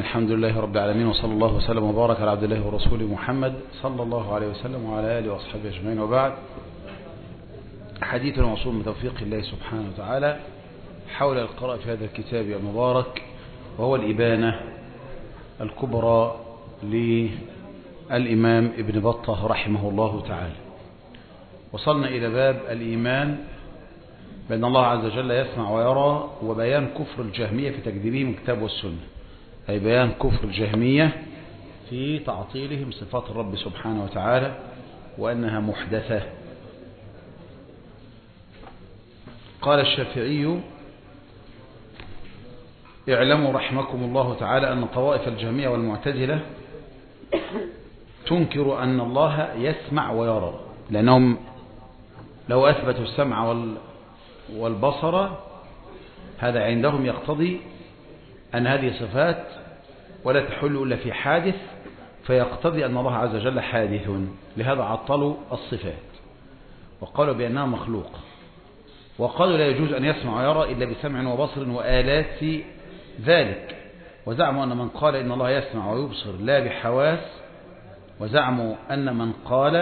الحمد لله رب العالمين، وصلى الله وسلم وبارك على عبد الله ورسوله محمد صلى الله عليه وسلم وعلى آله وأصحابه أجمعين، وبعد. حديث موصول بتوفيق الله سبحانه وتعالى حول القراءة في هذا الكتاب المبارك، وهو الإبانة الكبرى للإمام ابن بطة رحمه الله تعالى. وصلنا إلى باب الإيمان بأن الله عز وجل يسمع ويرى، وبيان كفر الجهمية في تكذيبهم الكتاب والسنة، أي بيان كفر الجهمية في تعطيلهم صفات الرب سبحانه وتعالى وأنها محدثة. قال الشافعي: اعلموا رحمكم الله تعالى أن طوائف الجهمية والمعتزلة تنكر أن الله يسمع ويرى، لأنهم لو أثبتوا السمع والبصر هذا عندهم يقتضي أن هذه صفات ولا تحل إلا في حادث، فيقتضي أن الله عز وجل حادث، لهذا عطلوا الصفات وقالوا بأنها مخلوق، وقالوا لا يجوز أن يسمع ويرى إلا بسمع وبصر وآلات ذلك. وزعموا أن من قال إن الله يسمع ويبصر لا بحواس، وزعموا أن من قال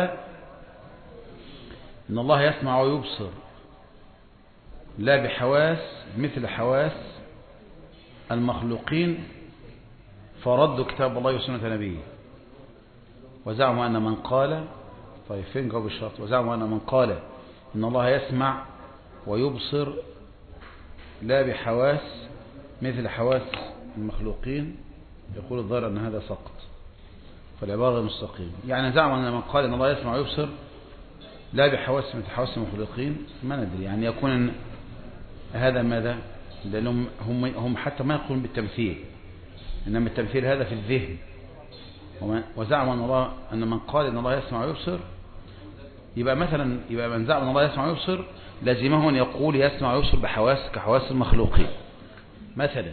إن الله يسمع ويبصر لا بحواس مثل حواس المخلوقين فردوا كتاب الله وسنة نبيه. وزعموا أن من قال فين جواب الشرط؟ وزعموا أن من قال إن الله يسمع ويبصر لا بحواس مثل حواس المخلوقين يقول الظاهر أن هذا سقط، فالعبارة مستقيم. يعني زعموا أن من قال إن الله يسمع ويبصر لا بحواس مثل حواس المخلوقين، ما ندري يعني يكون هذا ماذا؟ لأنهم هم حتى ما يقولون بالتمثيل، إنما التمثيل هذا في الذهن. وزعموا أن من قال إن الله يسمع ويبصر يبقى من زعم أن الله يسمع ويبصر لازمه أن يقول يسمع ويبصر بحواس كحواس المخلوقين مثلا.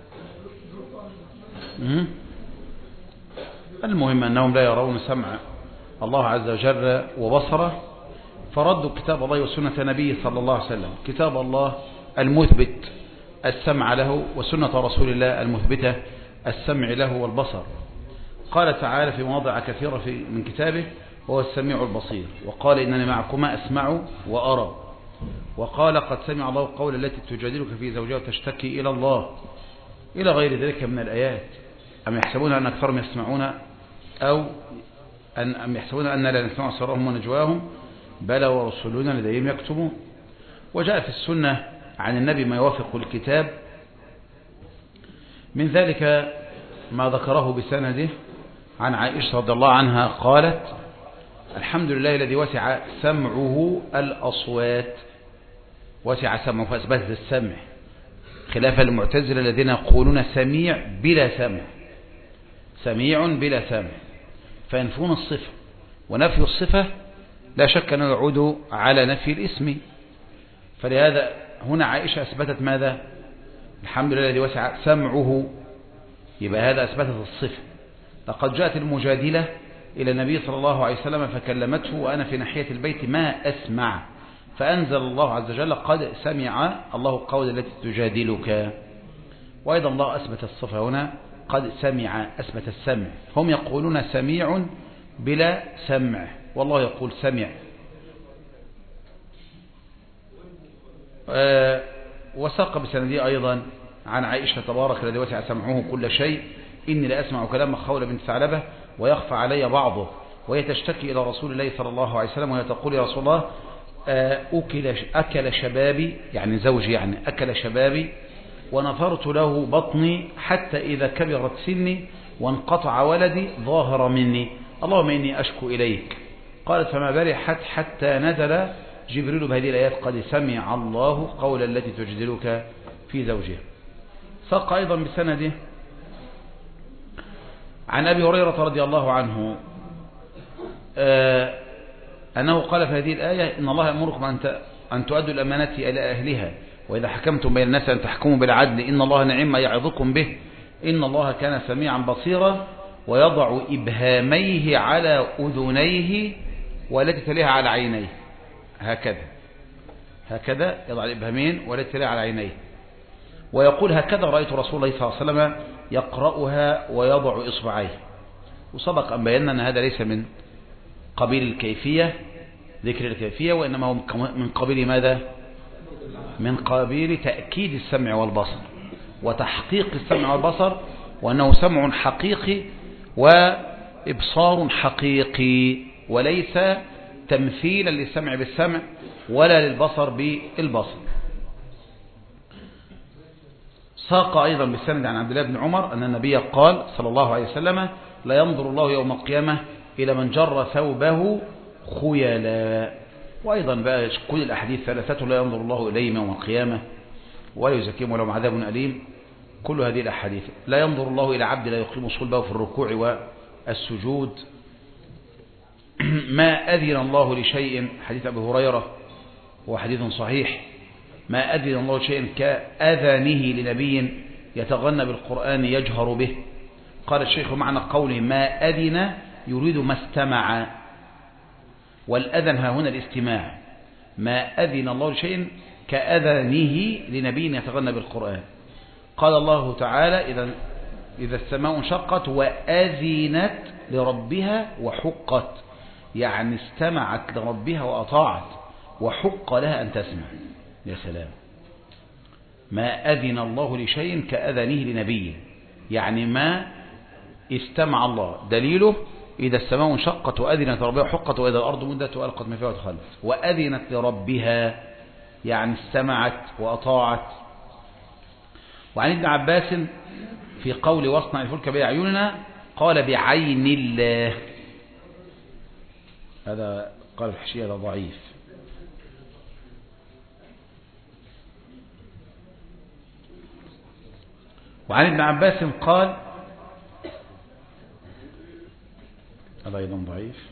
المهم أنهم لا يرون سمع الله عز وجل وبصره، فردوا كتاب الله وسنة نبيه صلى الله عليه وسلم، كتاب الله المثبت السمع له، وسنة رسول الله المثبتة السمع له والبصر. قال تعالى في مواضع كثيرة من كتابه: هو السميع البصير. وقال: إنني معكما أسمع وأرى. وقال: قد سمع الله قول التي تجادلك في زوجها وتشتكي إلى الله، إلى غير ذلك من الآيات. أم يحسبون أن أكثرهم يسمعون أم يحسبون أن لا نسمع سرهم ونجواهم، بلى ورسلنا لديهم يكتبون. وجاء في السنة عن النبي ما يوافق الكتاب، من ذلك ما ذكره بسنده عن عائشة رضي الله عنها قالت: الحمد لله الذي وسع سمعه الأصوات. وسع سمعه فأثبت السمع، خلاف المعتزلة الذين يقولون سميع بلا سمع، سميع بلا سمع، فينفون الصفة. ونفي الصفة لا شك أنه يعود على نفي الاسم، فلهذا هنا عائشة أثبتت ماذا؟ الحمد لله الذي وسع سمعه، يبقى هذا أثبتت الصفة. لقد جاءت المجادلة إلى النبي صلى الله عليه وسلم فكلمته وأنا في ناحية البيت ما أسمع، فأنزل الله عز وجل: قد سمع الله قول التي تجادلك. وأيضا الله أثبت الصفة هنا، قد سمع، أثبت السمع. هم يقولون سميع بلا سمع، والله يقول سمع. وساق بسندي أيضا عن عائشة: تبارك الذي وسع سمعه كل شيء، إني لأسمع كلام خولة بنت ثعلبة ويخفى علي بعضه، وهي تشتكي إلى رسول الله صلى الله عليه وسلم وهي تقول: يا رسول الله، أكل شبابي، يعني زوجي، يعني أكل شبابي، ونفرت له بطني حتى إذا كبرت سني وانقطع ولدي ظاهر مني، اللهم إني أشكو إليك. قالت: فما برحت حتى نزل جبريل بهذه الآيات: قد سمع الله قول التي تجادلك في زوجها. ساق أيضا بسنده عن أبي هريرة رضي الله عنه أنه قال في هذه الآية: إن الله يأمركم أن تؤدوا الأمانات إلى أهلها، وإذا حكمتم بين الناس أن تحكموا بالعدل، إن الله نعم ما يعظكم به، إن الله كان سميعا بصيرا. ويضع إبهاميه على أذنيه والتي تليها على عينيه، هكذا يضع الإبهامين والتي تليها على عينيه، ويقول: هكذا رأيت رسول الله صلى الله عليه وسلم يقرأها ويضع إصبعيه. وسبق أن بينا أن هذا ليس من قبيل الكيفية، ذكر الكيفية، وإنما هو من قبيل ماذا؟ من قبيل تأكيد السمع والبصر وتحقيق السمع والبصر، وأنه سمع حقيقي وإبصار حقيقي، وليس تمثيلا للسمع بالسمع ولا للبصر بالبصر. ساق أيضا بالسند عن عبد الله بن عمر أن النبي قال صلى الله عليه وسلم: لا ينظر الله يوم القيامة إلى من جر ثوبه خيلا. وأيضا بقى كل الأحاديث ثلاثة لا ينظر الله إليهم يوم القيامة ولا يزكيهم ولهم عذاب أليم. كل هذه الأحاديث. لا ينظر الله إلى عبد لا يقيم صلبه في الركوع والسجود. ما أذن الله لشيء، حديث أبي هريرة هو حديث صحيح، ما أذن الله لشيء كأذانه لنبي يتغنى بالقرآن يجهر به. قال الشيخ معنى قوله ما أذن يريد ما استمع، والأذن ها هنا الاستماع. ما أذن الله لشيء كأذانه لنبي يتغنى بالقرآن. قال الله تعالى: إذا السماء انشقت وأذنت لربها وحقت، يعني استمعت لربها وأطاعت وحق لها أن تسمع. يا سلام. ما أذن الله لشيء كأذنه لنبي، يعني ما استمع الله. دليله إذا السماء انشقت وأذنت لربها وحقت وإذا الأرض مدت وألقت ما فيها وتخلت. وأذنت لربها يعني استمعت وأطاعت. وعن ابن عباس في قول واصنع الفلك بأعيننا قال بعين الله. هذا قال الحشية هذا ضعيف. وعن ابن عباس قال، هذا أيضا ضعيف.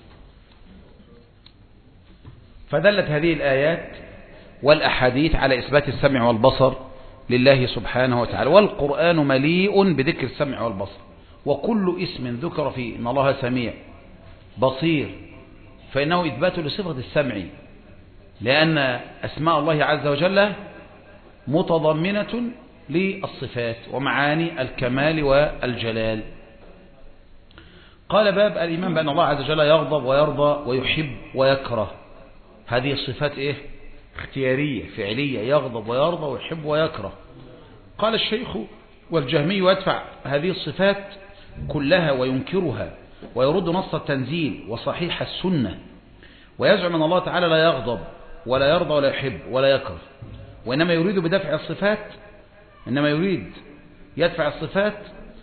فدلت هذه الآيات والأحاديث على إثبات السمع والبصر لله سبحانه وتعالى. والقرآن مليء بذكر السمع والبصر، وكل اسم ذكر فيه إن الله سميع بصير فإنه إثبات لصفة السمع، لأن أسماء الله عز وجل متضمنة للصفات ومعاني الكمال والجلال. قال باب الإيمان بأن الله عز وجل يغضب ويرضى ويحب ويكره. هذه الصفات إيه؟ اختيارية فعلية، يغضب ويرضى ويحب ويكره. قال الشيخ والجهمي يدفع هذه الصفات كلها وينكرها ويرد نص التنزيل وصحيح السنة، ويزعم أن الله تعالى لا يغضب ولا يرضى ولا يحب ولا يكره، وإنما يريد بدفع الصفات، إنما يريد يدفع الصفات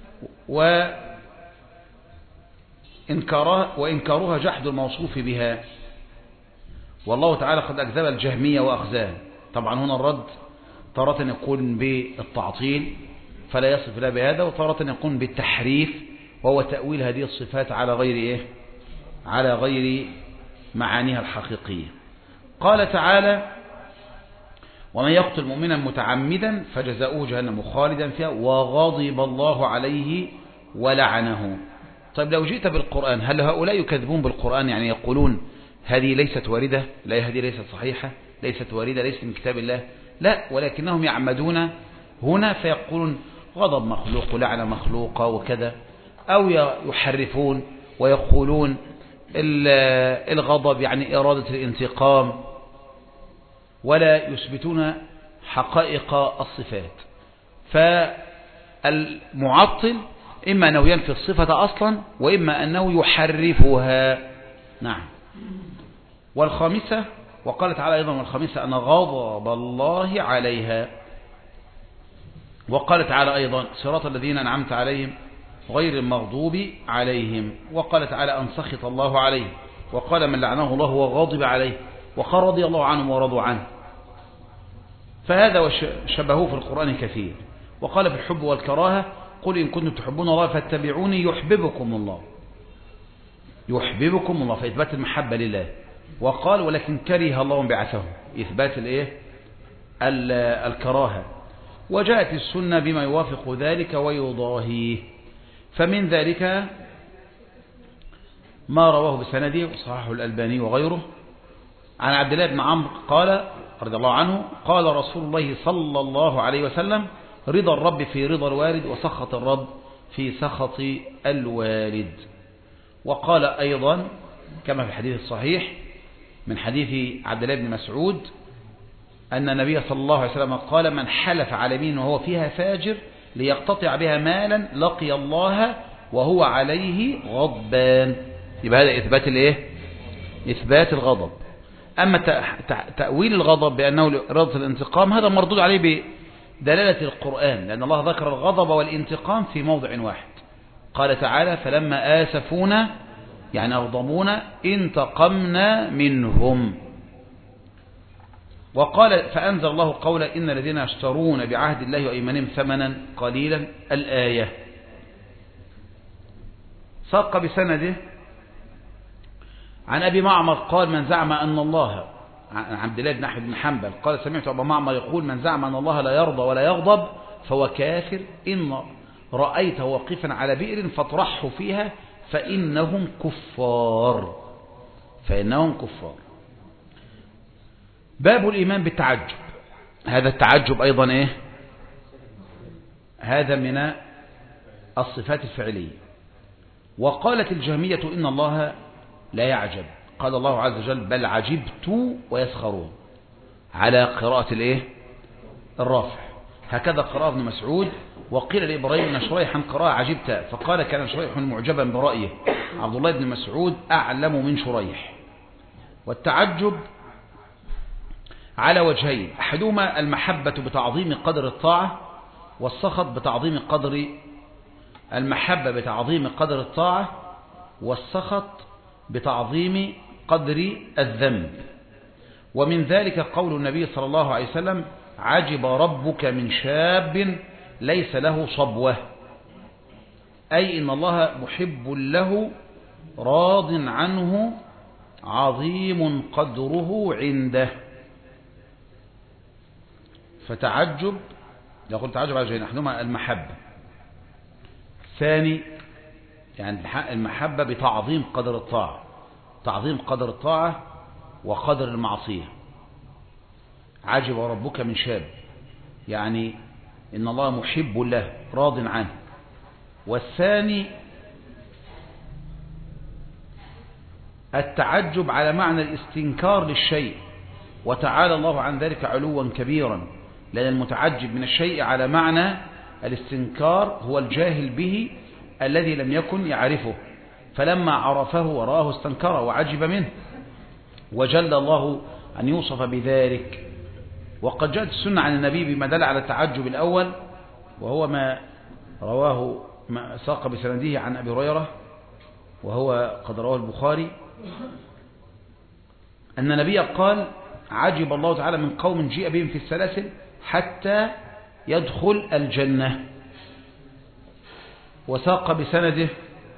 وإنكارها جحد الموصوف بها. والله تعالى قد أكذب الجهمية وأخزاه. طبعا هنا الرد تارة يكون بالتعطيل فلا يصف لا بهذا، وتارة يكون بالتحريف وهو تأويل هذه الصفات على غير إيه؟ على غير معانيها الحقيقية. قال تعالى: ومن يقتل مؤمنا متعمدا فجزاؤه جهنم خالدا فيها وغضب الله عليه ولعنه. طيب لو جئت بالقرآن، هل هؤلاء يكذبون بالقرآن؟ يعني يقولون هذه ليست واردة، لا هذه ليست صحيحة، ليست واردة، ليست من كتاب الله؟ لا، ولكنهم يعمدون هنا فيقولون غضب مخلوق ولعنة مخلوقة وكذا، أو يحرفون ويقولون الغضب يعني إرادة الانتقام، ولا يثبتون حقائق الصفات. فالمعطل إما أنه ينفي الصفة أصلا، وإما أنه يحرفها. نعم. والخامسة، وقال تعالى أيضا والخامسة أن غضب الله عليها. وقال تعالى أيضا صراط الذين أنعمت عليهم غير المغضوب عليهم. وقال تعالى أن سخط الله عليه. وقال من لعنه الله وغضب عليه. وقال رضي الله عنهم ورضوا عنه. فهذا وشبهوه في القرآن كثير. وقال في الحب والكراهة: قل إن كنتم تحبون الله فاتبعوني يحببكم الله. يحببكم الله، فإثبات المحبة لله. وقال ولكن كره الله بعثهم، إثبات الكراهة. وجاءت السنة بما يوافق ذلك ويضاهيه. فمن ذلك ما رواه بسنده وصححه الألباني وغيره عن عبد الله بن عمرو قال رضي الله عنه: قال رسول الله صلى الله عليه وسلم: رضا الرب في رضا الوالد وسخط الرب في سخط الوالد. وقال أيضا كما في الحديث الصحيح من حديث عبد الله بن مسعود أن النبي صلى الله عليه وسلم قال من حلف على يمين وهو فيها فاجر ليقتطع بها مالا لقي الله وهو عليه غضبان. يبقى هذا إثبات الإيه؟ إثبات الغضب. أما تأويل الغضب بأنه إرادة الانتقام هذا مردود عليه بدلالة القرآن، لأن الله ذكر الغضب والانتقام في موضع واحد. قال تعالى فلما آسفونا يعني أغضبونا انتقمنا منهم. وقال فأنزل الله قولا إن الذين يشترون بعهد الله وإيمانهم ثمنا قليلا الآية. ساق بسنده عن أبي معمر قال من زعم أن الله عن عبد الله بن أحمد بن حنبل قال سمعت أبا معمر يقول من زعم أن الله لا يرضى ولا يغضب فهو كافر إن رأيته واقفا على بئر فاطرحه فيها فإنهم كفار. باب الإيمان بالتعجب. هذا التعجب أيضا إيه؟ هذا من الصفات الفعلية. وقالت الجهمية إن الله لا يعجب. قال الله عز وجل بل عجبت ويسخرون على قراءة الإيه؟ الرافع. هكذا قراءة ابن مسعود. وقيل لإبراهيم بن شريح قراءة عجبت فقال كان شريح معجبا برأيه. عبد الله بن مسعود أعلم من شريح. والتعجب على وجهين أحدهما المحبة بتعظيم قدر الطاعة والسخط بتعظيم قدر المحبة بتعظيم قدر الطاعة والسخط بتعظيم قدر الذنب. ومن ذلك قول النبي صلى الله عليه وسلم عجب ربك من شاب ليس له صبوة، أي إن الله محب له راض عنه عظيم قدره عنده. فتعجب يقول تعجب على وجهين أحدهما المحبة ثاني يعني المحبة بتعظيم قدر الطاعة تعظيم قدر الطاعة وقدر المعصية. عجب ربك من شاب يعني إن الله محب له راض عنه. والثاني التعجب على معنى الاستنكار للشيء وتعالى الله عن ذلك علوا كبيرا، لأن المتعجب من الشيء على معنى الاستنكار هو الجاهل به الذي لم يكن يعرفه فلما عرفه ورآه استنكره وعجب منه وجل الله أن يوصف بذلك. وقد جاءت السنة عن النبي بما دل على التعجب الأول وهو ما رواه ما ساق بسنده عن أبي هريرة وهو قد رواه البخاري أن النبي قال عجب الله تعالى من قوم جيء بهم في السلاسل حتى يدخل الجنة. وساق بسنده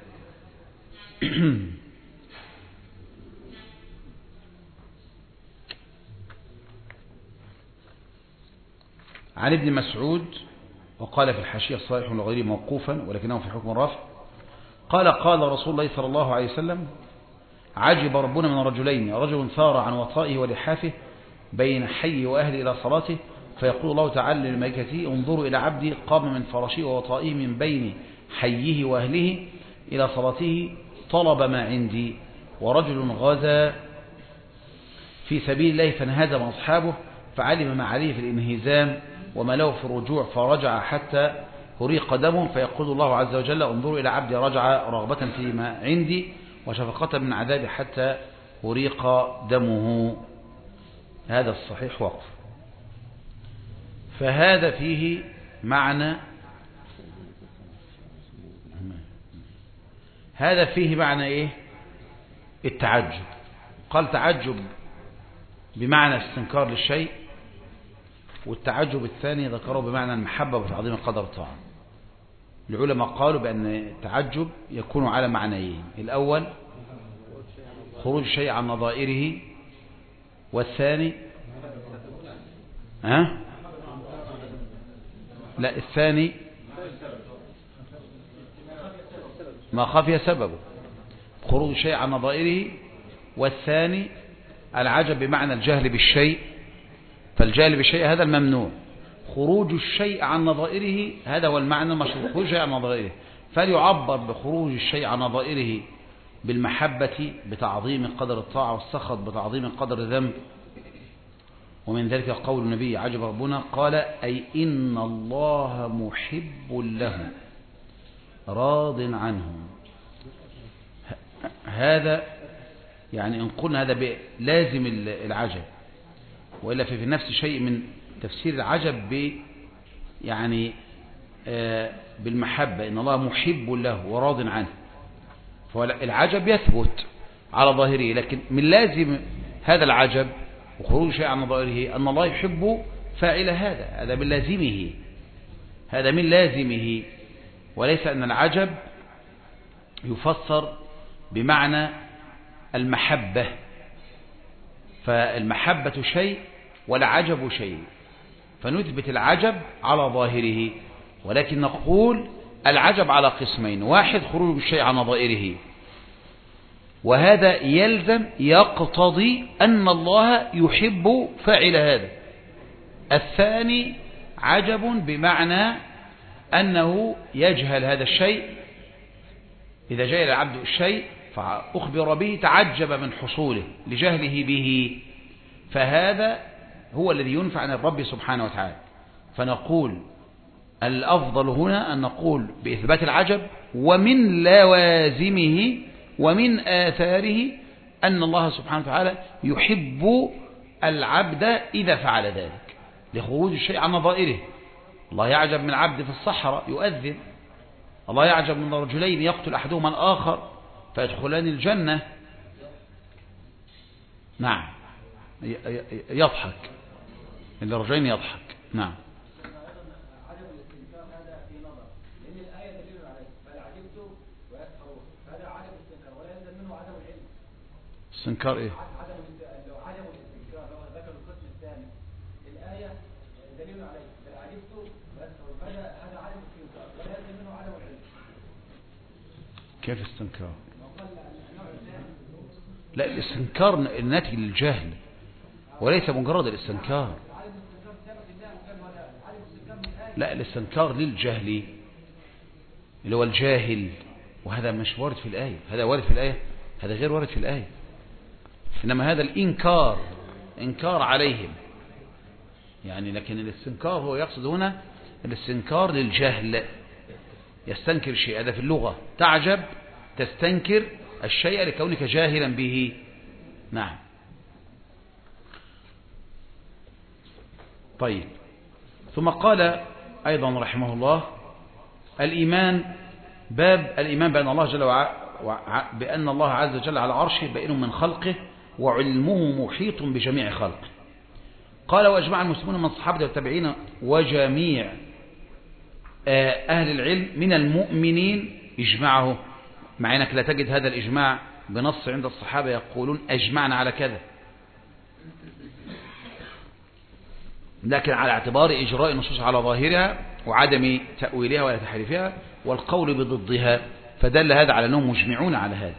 عن ابن مسعود وقال في الحاشية الصحيح لغيره موقوفا ولكنه في حكم الرفع قال قال رسول الله صلى الله عليه وسلم عجب ربنا من رجلين رجل ثار عن وطائه ولحافه بين حي وأهل إلى صلاته فيقول الله تعالى للملائكة انظروا إلى عبدي قام من فرشه ووطائه من بين حيه وأهله إلى صلاته طلب ما عندي. ورجل غزا في سبيل الله فانهزم أصحابه فعلم ما عليه في الانهزام وما له في الرجوع فرجع حتى هريق دمه فيقول الله عز وجل انظروا إلى عبدي رجع رغبة فيما عندي وشفقة من عذاب حتى هريق دمه. هذا الصحيح وقف. فهذا فيه معنى ايه؟ التعجب. قال تعجب بمعنى استنكار للشيء والتعجب الثاني ذكره بمعنى المحبة وتعظيم قدر الطاعة. العلماء قالوا بأن التعجب يكون على معنيين الأول خروج الشيء عن نظائره والثاني لا الثاني ما خفي سببه خروج الشيء عن نظائره والثاني العجب بمعنى الجهل بالشيء فالجهل بالشيء هذا الممنوع خروج الشيء عن نظائره، هذا هو المعنى المشروع، خروج الشيء عن نظائره. فليعبر بخروج الشيء عن نظائره بالمحبة بتعظيم قدر الطاعة، والسخط بتعظيم قدر الذنب. ومن ذلك قول النبي عجب ربنا قال أي إن الله محب له راض عنهم. هذا يعني إن قلنا هذا لازم العجب، وإلا في نفس شيء من تفسير العجب يعني بالمحبة، إن الله محب له وراض عنه. فالعجب يثبت على ظاهره، لكن من لازم هذا العجب وخروج شيء عن ظاهره أن الله يحب فاعل هذا من لازمه، هذا من لازمه، وليس أن العجب يفسر بمعنى المحبة. فالمحبة شيء والعجب شيء، فنثبت العجب على ظاهره، ولكن نقول العجب على قسمين: واحد خروج الشيء عن نظائره، وهذا يلزم يقتضي أن الله يحب فاعل هذا. الثاني عجب بمعنى أنه يجهل هذا الشيء، إذا جهل العبد الشيء فأخبر به تعجب من حصوله لجهله به، فهذا هو الذي ينفع عن الرب سبحانه وتعالى. فنقول الأفضل هنا أن نقول بإثبات العجب، ومن لوازمه ومن آثاره أن الله سبحانه وتعالى يحب العبد إذا فعل ذلك لخروج الشيء عن نظائره. الله يعجب من عبد في الصحراء يؤذن، الله يعجب من رجلين يقتل أحدهما الآخر فيدخلان الجنة. نعم، يضحك الرجلين يضحك. نعم. استنكار ايه؟ عدم الاستنكار لو ذكر القسم الثاني الآية دليل عليه بل عجبت هذا عدم الاستنكار ولا يلزم منه عدم العلم. كيف استنكار؟ لا، الاستنكار الناتج للجهل وليس مجرد الاستنكار. لا، الاستنكار للجهل اللي هو الجاهل، وهذا مش وارد في الآية. هذا وارد في الآية، هذا غير وارد في الآية. إنما هذا الإنكار إنكار عليهم يعني، لكن الاستنكار هو يقصد هنا الاستنكار للجهل، يستنكر شيء. هذا في اللغة تعجب، تستنكر الشيء لكونك جاهلا به. نعم. طيب، ثم قال أيضا رحمه الله الإيمان، باب الإيمان بأن الله جل وعلا، بأن الله عز وجل على عرشه بائن من خلقه وعلمه محيط بجميع خلقه. قال وأجمع المسلمون من الصحابة والتابعين وجميع أهل العلم من المؤمنين إجماعه، مع أنك لا تجد هذا الإجماع بنص عند الصحابة يقولون أجمعنا على كذا، لكن على اعتبار إجراء النصوص على ظاهرها وعدم تأويلها ولا تحريفها والقول بضدها، فدل هذا على أنهم مجمعون على هذا.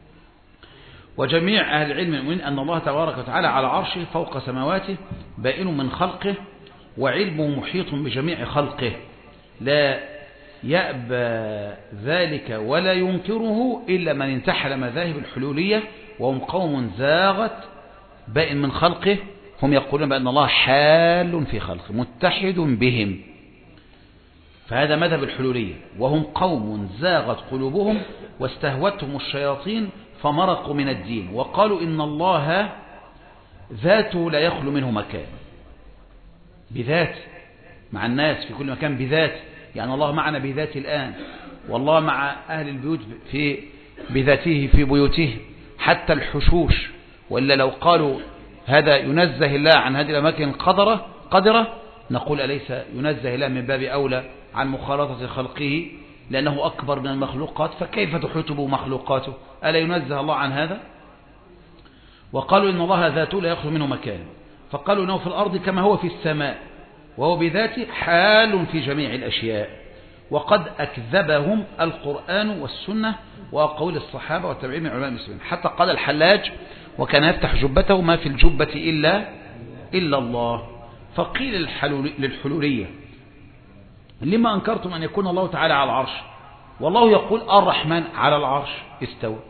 وجميع أهل العلم المؤمنين أن الله تبارك وتعالى على عرشه فوق سماواته بائن من خلقه وعلمه محيط بجميع خلقه، لا يأبى ذلك ولا ينكره إلا من انتحل مذاهب الحلولية، وهم قوم زاغت بائن من خلقه، هم يقولون بأن الله حال في خلقه متحد بهم، فهذا مذهب الحلولية. وهم قوم زاغت قلوبهم واستهوتهم الشياطين فمرقوا من الدين، وقالوا إن الله ذاته لا يخلو منه مكان، بذات مع الناس في كل مكان بذات، يعني الله معنا بذات الآن، والله مع أهل البيوت بذاته في بيوته حتى الحشوش. وإلا لو قالوا هذا ينزه الله عن هذه الأماكن قدرة نقول أليس ينزه الله من باب أولى عن مخالطة خلقه، لأنه أكبر من المخلوقات، فكيف تحيط به مخلوقاته؟ ألا ينزه الله عن هذا؟ وقالوا إن الله ذاته لا يخلو منه مكان، فقالوا إنه في الأرض كما هو في السماء، وهو بذاته حال في جميع الأشياء. وقد أكذبهم القرآن والسنة وأقوال الصحابة والتابعين من علماء المسلمين، حتى قال الحلاج وكان يفتح جبته ما في الجبة إلا الله، فقيل للحلولية لما أنكرتم أن يكون الله تعالى على العرش؟ والله يقول الرحمن على العرش استوى.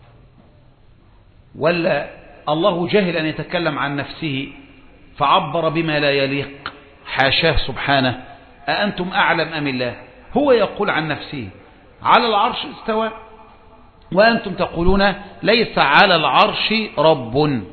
ولا الله جاهل أن يتكلم عن نفسه فعبر بما لا يليق؟ حاشاه سبحانه. أأنتم أعلم أم الله؟ هو يقول عن نفسه على العرش استوى، وأنتم تقولون ليس على العرش رب.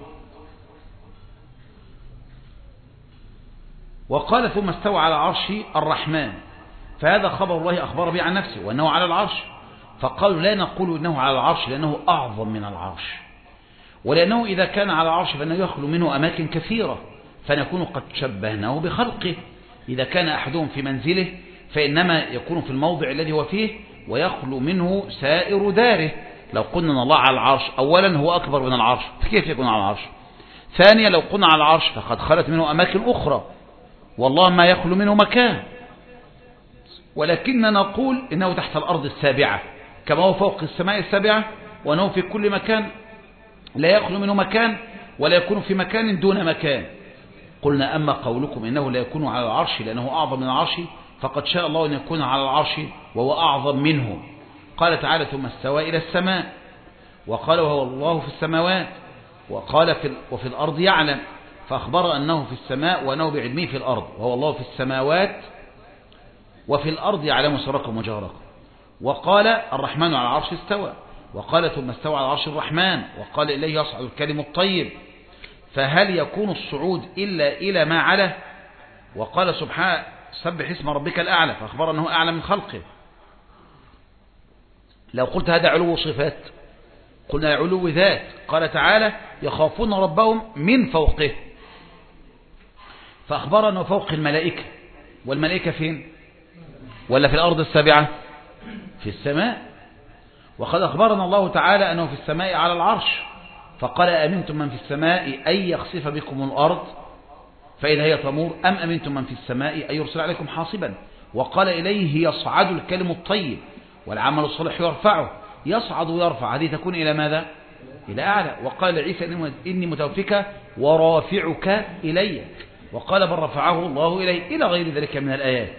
وقال ثم استوى على العرش الرحمن، فهذا خبر الله أخبر به عن نفسه وأنه على العرش. فقالوا لا نقول إنه على العرش لأنه أعظم من العرش، ولأنه إذا كان على العرش فإنه يخلو منه أماكن كثيرة، فنكون قد شبهناه بخلقه. إذا كان أحدهم في منزله فإنما يكون في الموضع الذي هو فيه ويخلو منه سائر داره. لو قلنا أن الله على العرش أولا هو أكبر من العرش، فكيف يكون على العرش؟ ثانيا لو قلنا على العرش فقد خلت منه أماكن أخرى، والله ما يخلو منه مكان. ولكننا نقول إنه تحت الأرض السابعة كما هو فوق السماء السابعة، وأنه في كل مكان لا يخلو منه مكان ولا يكون في مكان دون مكان. قلنا أما قولكم إنه لا يكون على العرش لأنه أعظم من العرش فقد شاء الله أن يكون على العرش وهو أعظم منه. قال تعالى ثم استوى إلى السماء، وقال وهو الله في السماوات، وقال وفي الأرض يعلم، فأخبر أنه في السماء وأنه بعلمه في الأرض، وهو الله في السماوات وفي الأرض يعلم سركم وجهركم. وقال الرحمن على العرش استوى، وقال ثم استوى على العرش الرحمن، وقال إليه يصعد الكلم الطيب. فهل يكون الصعود إلا إلى ما علا؟ وقال سبحانه سبح اسم ربك الأعلى، فأخبر أنه أعلى من خلقه. لو قلت هذا علو صفات قلنا علو ذات. قال تعالى يخافون ربهم من فوقه، فأخبر أنه فوق الملائكة. والملائكة فين؟ ولا في الأرض السابعة؟ في السماء. وقد أخبرنا الله تعالى أنه في السماء على العرش، فقال أمنتم من في السماء أن يخسف بكم الأرض فإذا هي تمور أم أمنتم من في السماء أن يرسل عليكم حاصبا. وقال إليه يصعد الكلم الطيب والعمل الصالح يرفعه. يصعد ويرفع هذه تكون إلى ماذا؟ إلى أعلى. وقال عيسى إني متوفيك ورافعك إلي، وقال بل رفعه الله إليه، إلى غير ذلك من الآيات.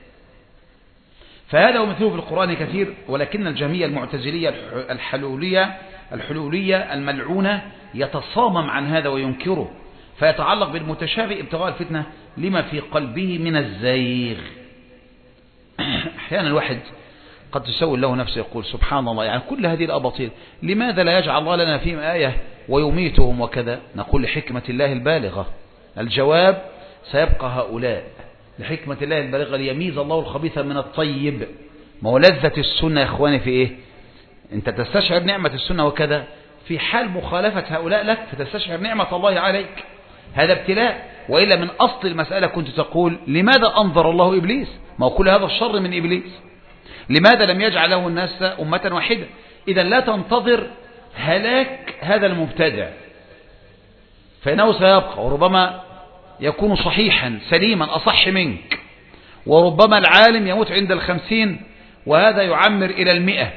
فهذا ومثله في القرآن كثير. ولكن الجهمية المعتزلية الحلولية الملعونة يتصامم عن هذا وينكره، فيتعلق بالمتشابه ابتغاء الفتنة لما في قلبه من الزيغ. أحيانا الواحد قد تسول له نفسه يقول سبحان الله، يعني كل هذه الأباطيل لماذا لا يجعل الله لنا فيهم آية ويميتهم وكذا؟ نقول لحكمة الله البالغة. الجواب سيبقى هؤلاء لحكمة الله البالغة ليميز الله الخبيث من الطيب. ما هو لذة السنة يا إخواني في إيه؟ أنت تستشعر نعمة السنة وكذا في حال مخالفة هؤلاء لك فتستشعر نعمة الله عليك. هذا ابتلاء. وإلا من أصل المسألة كنت تقول لماذا أنظر الله إبليس؟ ما هو كل هذا الشر من إبليس. لماذا لم يجعل له الناس أمة واحدة؟ إذا لا تنتظر هلاك هذا المبتدع، فإنه سيبقى، وربما يكون صحيحا سليما أصح منك، وربما العالم يموت عند 50 وهذا يعمر إلى 100،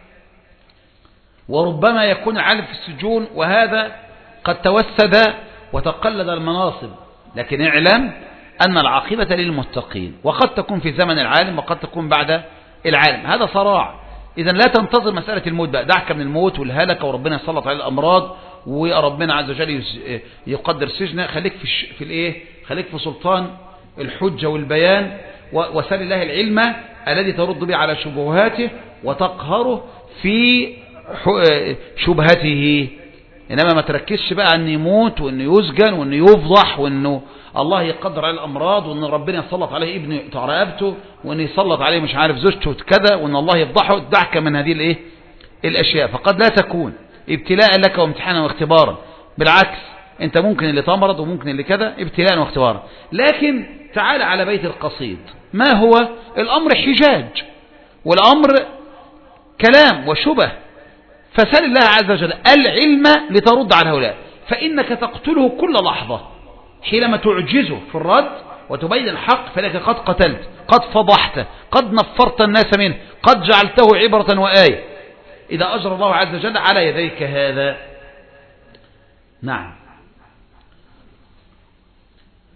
وربما يكون العالم في السجون وهذا قد توسد وتقلد المناصب. لكن اعلم أن العاقبة للمتقين، وقد تكون في زمن العالم وقد تكون بعد العالم. هذا صراع. إذن لا تنتظر مسألة الموت بقى، دعك من الموت والهلكة وربنا يسلط على الأمراض وربنا عز وجل يقدر سجنه. خليك في الايه؟ خليك في سلطان الحجة والبيان، وسل الله العلم الذي ترد به على شبهاته وتقهره في شبهته. إنما ما تركزش بقى أن يموت وأنه يسجن وأنه يفضح وأنه الله يقدر على الأمراض وأن ربنا يسلط عليه ابنه يقطع رقبته وأنه يسلط عليه مش عارف زوجته كذا وأن الله يفضحه. دعك من هذه الايه الأشياء، فقد لا تكون ابتلاء لك وامتحانا واختبارا. بالعكس أنت ممكن اللي تمرض وممكن اللي كذا، ابتلاء واختبارا. لكن تعال على بيت القصيد، ما هو الأمر؟ حجاج، والأمر كلام وشبه. فسأل الله عز وجل العلم لترد على هؤلاء، فإنك تقتله كل لحظة حينما تعجزه في الرد وتبين الحق، فلك قد قتلت، قد فضحت، قد نفرت الناس منه، قد جعلته عبرة وآية إذا أجرى الله عز وجل على يديك هذا. نعم.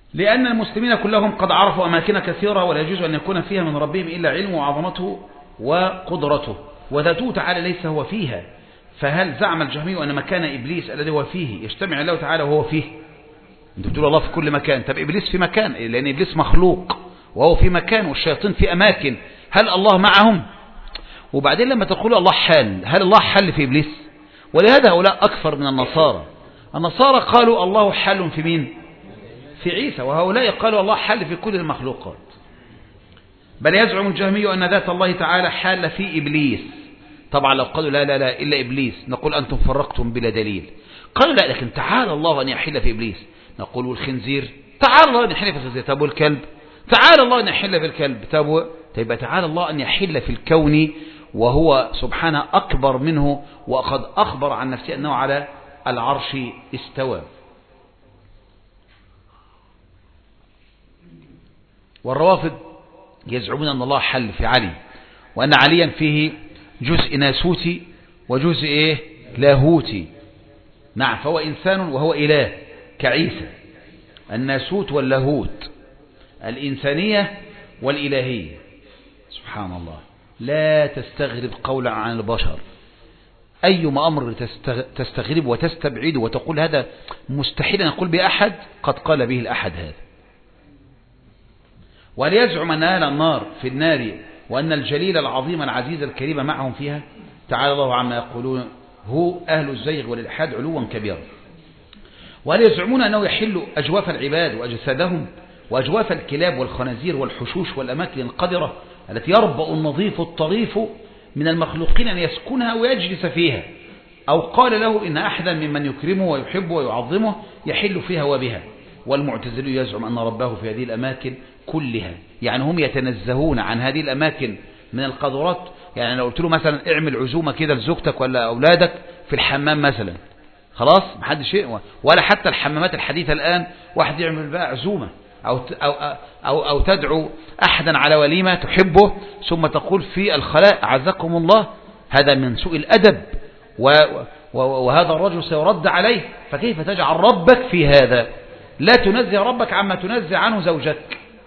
لأن المسلمين كلهم قد عرفوا أماكن كثيرة ولا يجوز أن يكون فيها من ربهم إلا علمه وعظمته وقدرته وذاته تعالى ليس هو فيها. فهل زعم الجهمي أن مكان إبليس الذي هو فيه يجتمع الله تعالى وهو فيه؟ أنت بتقول الله في كل مكان، طب إبليس في مكان، لأن إبليس مخلوق وهو في مكان والشياطين في أماكن، هل الله معهم؟ وبعدين لما تقول الله حل، هل الله حل في إبليس؟ ولهذا هؤلاء أكثر من النصارى. النصارى قالوا الله حل في مين؟ في عيسى، وهؤلاء قالوا الله حل في كل المخلوقات. بل يزعم الجهمي أن ذات الله تعالى حال في إبليس. طبعا لو قالوا لا لا لا إلا إبليس نقول أنتم فرقتم بلا دليل. قالوا لا، لكن تعالى الله أن يحل في إبليس، نقول والخنزير تعالى الله أن يحل في الخنزير، طب والكلب تعالى الله أن يحل في الكلب، طب يبقى تعالى الله أن يحل في الكون وهو سبحانه أكبر منه، وقد أخبر عن نفسه أنه على العرش استوى. والروافض يزعمون أن الله حل في علي، وأن عليا فيه جزء ناسوتي وجزء لاهوتي. نعم، فهو إنسان وهو إله كعيسى، الناسوت واللاهوت، الإنسانية والإلهية. سبحان الله، لا تستغرب قولا عن البشر. أيما أمر تستغرب وتستبعد وتقول هذا مستحيل أن يقول بأحد، قد قال به الأحد هذا. وليزعم أن أهل النار في النار وأن الجليل العظيم العزيز الكريم معهم فيها، تعالى الله عما يقولون هو أهل الزيغ والإلحاد علوا كبيرا. وليزعمون أنه يحل أجواف العباد وأجسادهم وأجواف الكلاب والخنازير والحشوش والأماكن القذرة التي يربأ النظيف الطريف من المخلوقين أن يسكنها ويجلس فيها، أو قال له إن أحدا ممن يكرمه ويحبه ويعظمه يحل فيها وبها. والمعتزلي يزعم أن رباه في هذه الأماكن كلها، يعني هم يتنزهون عن هذه الأماكن من القذرات. يعني لو قلت له مثلا اعمل عزومة كده لزوجتك ولا أولادك في الحمام مثلا، خلاص محدش شيء، ولا حتى الحمامات الحديثة الآن واحد يعمل بقى عزومة أو تدعو أحدا على وليمة تحبه ثم تقول في الخلاء أعزكم الله، هذا من سوء الأدب، وهذا الرجل سيرد عليه. فكيف تجعل ربك في هذا؟ لا تنزه ربك عما تنزه عنه زوجك.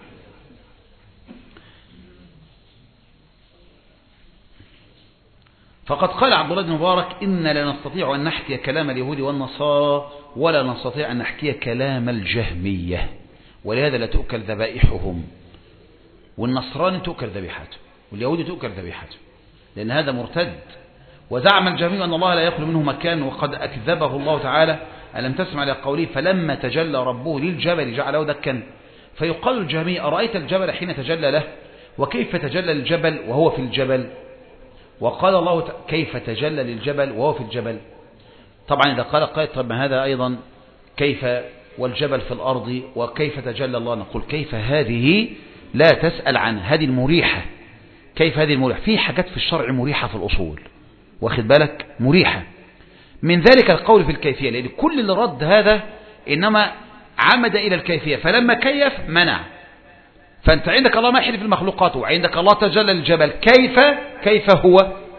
فقد قال عبد الله بن مبارك إن لا نستطيع أن نحكي كلام اليهود والنصارى ولا نستطيع أن نحكي كلام الجهمية، ولهذا لا تؤكل ذبائحهم، والنصراني تؤكل ذبيحته واليهودي تؤكل ذبيحته، لأن هذا مرتد. وزعم الجهمي أن الله لا يخلو منه مكان، وقد أكذبه الله تعالى. ألم تسمع لقوله فلما تجلى ربه للجبل جعله دكا. فيقال الجهمي أرأيت الجبل حين تجلى له، وكيف تجلى الجبل وهو في الجبل؟ وقال الله كيف تجلى للجبل وهو في الجبل. طبعا إذا قال قائد طب هذا أيضا كيف والجبل في الأرض وكيف تجلى الله، نقول كيف هذه لا تسأل عن هذه المريحة. كيف هذه المريحة؟ في حاجات في الشرع مريحة في الأصول، واخد بالك، مريحة. من ذلك القول في الكيفية، لأن كل اللي رد هذا إنما عمد إلى الكيفية، فلما كيف منع. فأنت عندك الله ما يحل في المخلوقات، وعندك الله تجلى للجبل، كيف هو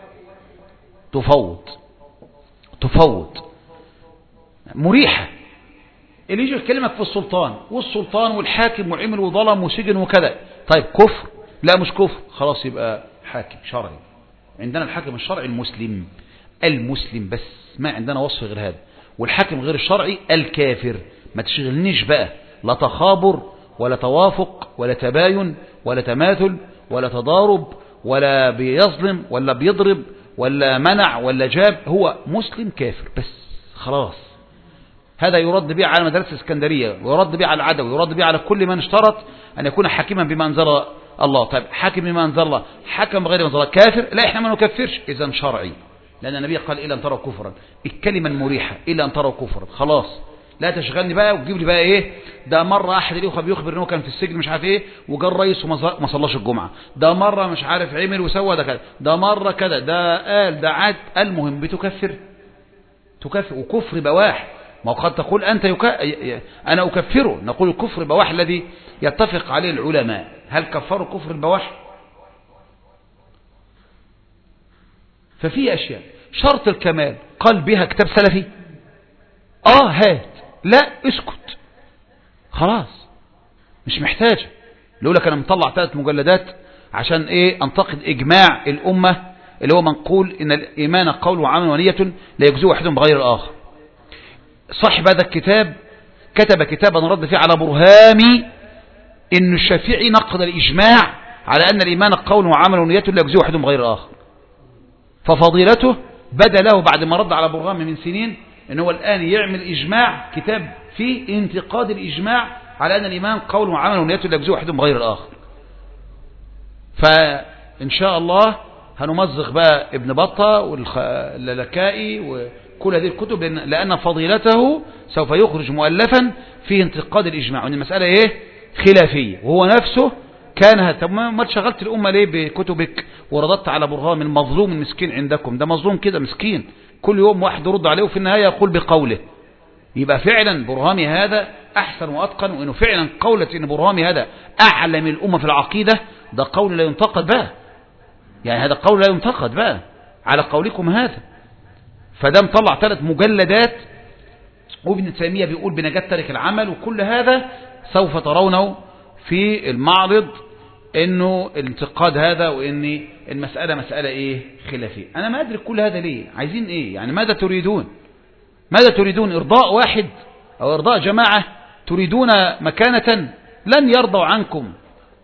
تفوض مريحة. اللي يجي يكلمك في السلطان والسلطان والحاكم وعمل وظلم وسجن وكذا، طيب كفر؟ لا مش كفر، خلاص يبقى حاكم شرعي. عندنا الحاكم الشرعي المسلم بس، ما عندنا وصف غير هذا. والحاكم غير الشرعي الكافر. ما تشغلنيش بقى لا تخابر ولا توافق ولا تباين ولا تماثل ولا تضارب ولا بيظلم ولا بيضرب ولا منع ولا جاب، هو مسلم كافر بس خلاص. هذا يرد به على مدرسة اسكندرية، ويرد به على العدوي، ويرد به على كل من اشترط أن يكون حاكما بما أنزل الله. طيب حاكم بما أنزل الله، حكم بغير ما أنزل الله، كافر؟ لا، احنا ما نكفرش، إذا شرعي، لأن النبي قال إلا أن تروا كفرا، الكلمة المريحة إلا أن تروا كفرا، خلاص. لا تشغلني بقى وتجيب لي بقى ايه ده مرة احد الاخوه بيخبر انه كان في السجن مش عارف ايه وجا الرئيس وما صلاش الجمعة، ده مرة مش عارف عمل وسوى ده كذا، ده مرة كذا، ده قال ده عاد. المهم بتكفر وكفر بواح. ما قد تقول أنت أنا أكفره، نقول الكفر بواح الذي يتفق عليه العلماء. هل كفروا كفر البواح؟ ففي أشياء شرط الكمال قال بها كتاب سلفي، هات، لا اسكت خلاص. مش محتاج. يقول لك أنا مطلع 3 مجلدات عشان إيه؟ أنتقد إجماع الأمة اللي هو منقول إن الإيمان قول وعمل ونية لا يجزي واحدهم بغير الآخر. صاحب هذا الكتاب كتب كتابا رد فيه على برهامي إن الشافعي نقد الإجماع على أن الإيمان قول وعمل ونية لا يجزي واحدهم بغير الآخر. ففضيلته بدا له بعد ما رد على برهامي من سنين إن هو الآن يعمل إجماع، كتاب فيه انتقاد الإجماع على أن الإيمان قول وعمل ونية لا يجزي واحدهم بغير الآخر. فإن شاء الله هنمزق بقى ابن بطة واللالكائي وكل هذه الكتب، لأن فضيلته سوف يخرج مؤلفا فيه انتقاد الإجماع، وأن المسألة إيه؟ خلافية، وهو نفسه كان. طب ما شغلت الأمة ليه بكتبك ورددت على برهام المظلوم المسكين عندكم؟ ده مظلوم كده مسكين، كل يوم واحد يرد عليه وفي النهاية يقول بقوله. يبقى فعلا برهامي هذا أحسن وأتقن، وإنه فعلا قولة إن برهامي هذا أعلم الأمة في العقيدة، ده قول لا ينتقد بقى، يعني هذا قول لا ينتقد بقى على قولكم هذا. فده مطلع 3 مجلدات، وابن تيمية بيقول بنجاة تارك العمل، وكل هذا سوف ترونه في المعرض انه الانتقاد هذا، وان المسألة مسألة ايه؟ خلافية. انا ما ادري كل هذا ليه، عايزين ايه يعني؟ ماذا تريدون؟ ماذا تريدون؟ ارضاء واحد او ارضاء جماعة؟ تريدون مكانة؟ لن يرضوا عنكم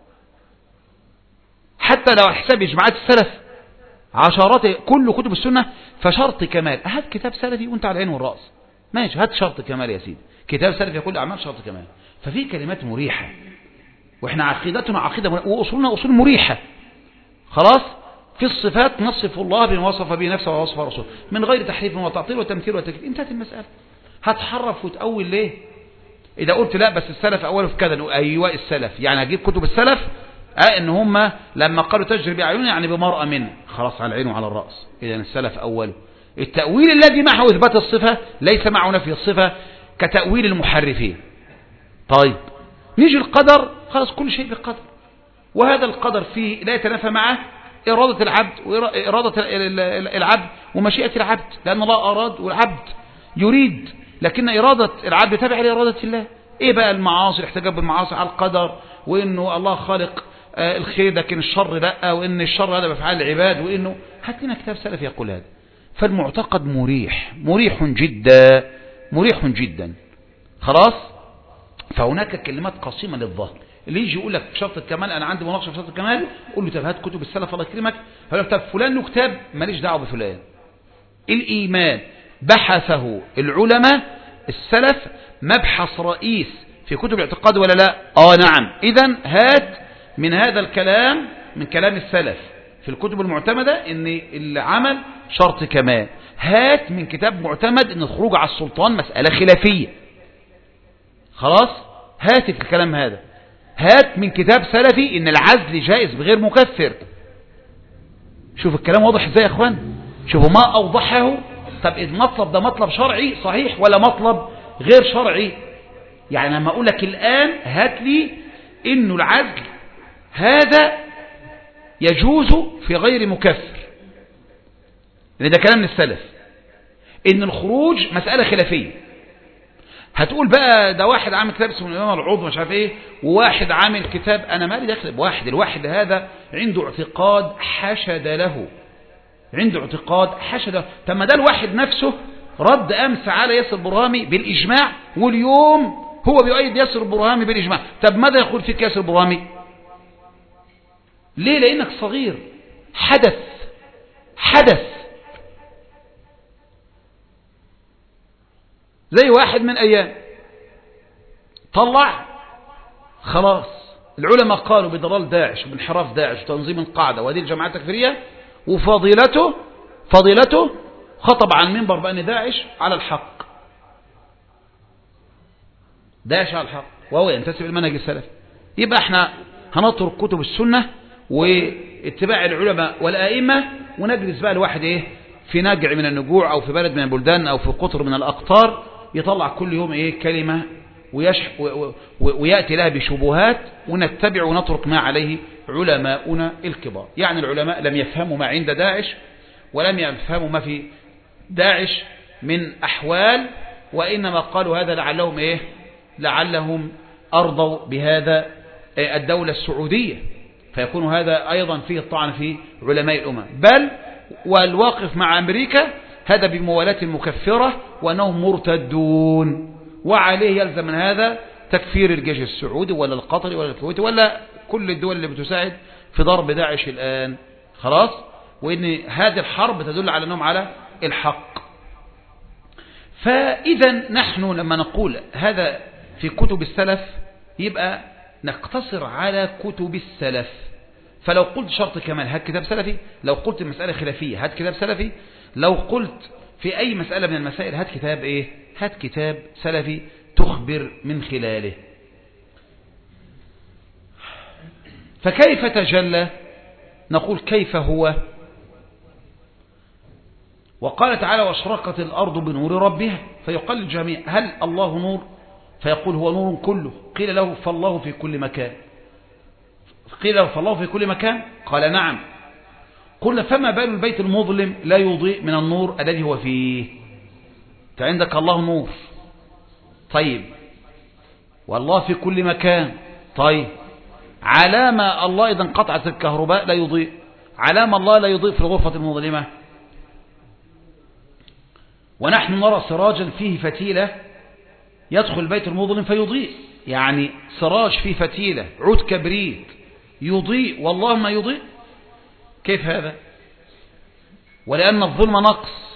حتى لو حساب اجماعات السلف عشرات كل كتب السنة. فشرط كمال، هات كتاب سلفي وانت على العين والرأس، ماشي، هات شرط كمال يا سيدي، كتاب سلفي يقول اعمال شرط كمال. ففي كلمات مريحة، واحنا عقيدتنا عقيدة واصولنا اصول مريحة. خلاص، في الصفات نصف الله بما وصف به نفسه ووصف رسوله من غير تحريف وتعطيل وتمثيل وتكذيب. انتهت المسألة. هتحرف وتأول ليه؟ اذا قلت لا بس السلف اوله في كذا، ايوه السلف يعني هجيب كتب السلف ان هم لما قالوا تجري باعيننا يعني بمرأة منه، خلاص على العين وعلى الرأس. اذا السلف اوله. التأويل الذي معه اثبات الصفة ليس معه نفي الصفة كتأويل المحرفين. طيب نيجي القدر، خلاص كل شيء بالقدر، وهذا القدر فيه لا يتنافى معه إرادة العبد وإرادة العبد ومشيئة العبد، لأن الله أراد والعبد يريد، لكن إرادة العبد تابعة لإرادة الله. إيه بقى المعاصي؟ الاحتجاب بالمعاصي على القدر، وإنه الله خالق الخير لكن الشر لا، وإن الشر هذا بأفعال العباد، وإنه هات لنا كتاب سلف يقول هذا. فالمعتقد مريح جدا، مريح جدا. خلاص. فهناك كلمات قصيمة للظهر. اللي يجي يقول لك شرط الكمال، انا عندي مناقشه في شرط الكمال، قول له طب هات كتب السلف الله يكرمك. هيقول لك طب فلان له كتاب، ماليش دعوه بفلان. الايمان بحثه العلماء السلف مبحث رئيس في كتب الاعتقاد ولا لا؟ نعم. اذا هات من هذا الكلام، من كلام السلف في الكتب المعتمده ان العمل شرط كمال. هات من كتاب معتمد ان الخروج على السلطان مساله خلافيه. خلاص، هات في الكلام هذا. هات من كتاب سلفي ان العزل جائز بغير مكفر. شوف الكلام واضح ازاي يا اخوان؟ شوفوا ما اوضحه. طب المطلب ده مطلب شرعي صحيح ولا مطلب غير شرعي؟ يعني لما اقول لك الان هات لي انه العزل هذا يجوز في غير مكفر، لان ده كلام السلف. ان الخروج مسألة خلافية. هتقول بقى ده واحد عامل كتاب اسمه الإمام العضو مش عارف ايه، وواحد عامل كتاب، انا مالي داخل بواحد. الواحد هذا عنده اعتقاد حشد له، عنده اعتقاد حشد له. طب ما ده الواحد نفسه رد امس على ياسر البرهامي بالاجماع، واليوم هو بيؤيد ياسر البرهامي بالاجماع. طب ماذا يقول فيك ياسر البرهامي؟ ليه؟ لانك صغير. حدث زي واحد من ايام طلع خلاص العلماء قالوا بضلال داعش وبانحراف داعش وتنظيم القاعدة وهذه الجماعات التكفيرية، وفضيلته خطب عن منبر بأن داعش على الحق، داعش على الحق، وهو ينتسب المنهج السلفي. يبقى احنا هنترك كتب السنة واتباع العلماء والائمة، ونجلس بقى الواحد ايه في نجع من النجوع او في بلد من البلدان او في قطر من الاقطار، يطلع كل يوم ايه كلمة ويأتي لها بشبهات، ونتبع ونترك ما عليه علماؤنا الكبار. يعني العلماء لم يفهموا ما عند داعش، ولم يفهموا ما في داعش من أحوال، وإنما قالوا هذا لعلهم أرضوا بهذا الدولة السعودية، فيكون هذا أيضا فيه الطعن في علماء الأمة. بل والواقف مع أمريكا هذا بموالاة مكفرة وأنهم مرتدون، وعليه يلزم من هذا تكفير الجيش السعودي ولا القطري ولا الكويتي ولا كل الدول اللي بتساعد في ضرب داعش الآن. خلاص، وإن هذه الحرب تدل على أنهم على الحق. فإذا نحن لما نقول هذا في كتب السلف يبقى نقتصر على كتب السلف. فلو قلت شرط كمال هات كتاب سلفي، لو قلت مسألة خلافية هات كتاب سلفي، لو قلت في أي مسألة من المسائل هات كتاب إيه؟ هات كتاب سلفي تخبر من خلاله. فكيف تجلى؟ نقول كيف هو؟ وقال تعالى واشرقت الأرض بنور ربها، فيقال للجميع هل الله نور؟ فيقول هو نور كله. قيل له فالله في كل مكان، قيل له فالله في كل مكان، قال نعم. قلنا فما بال البيت المظلم لا يضيء من النور الذي هو فيه؟ فعندك الله نور، طيب، والله في كل مكان، طيب، علامة الله إذا انقطعت الكهرباء لا يضيء، علامة الله لا يضيء في الغرفة المظلمة. ونحن نرى سراجا فيه فتيلة يدخل البيت المظلم فيضيء، يعني سراج فيه فتيلة عود كبريت يضيء والله ما يضيء، كيف هذا؟ ولأن الظلم نقص.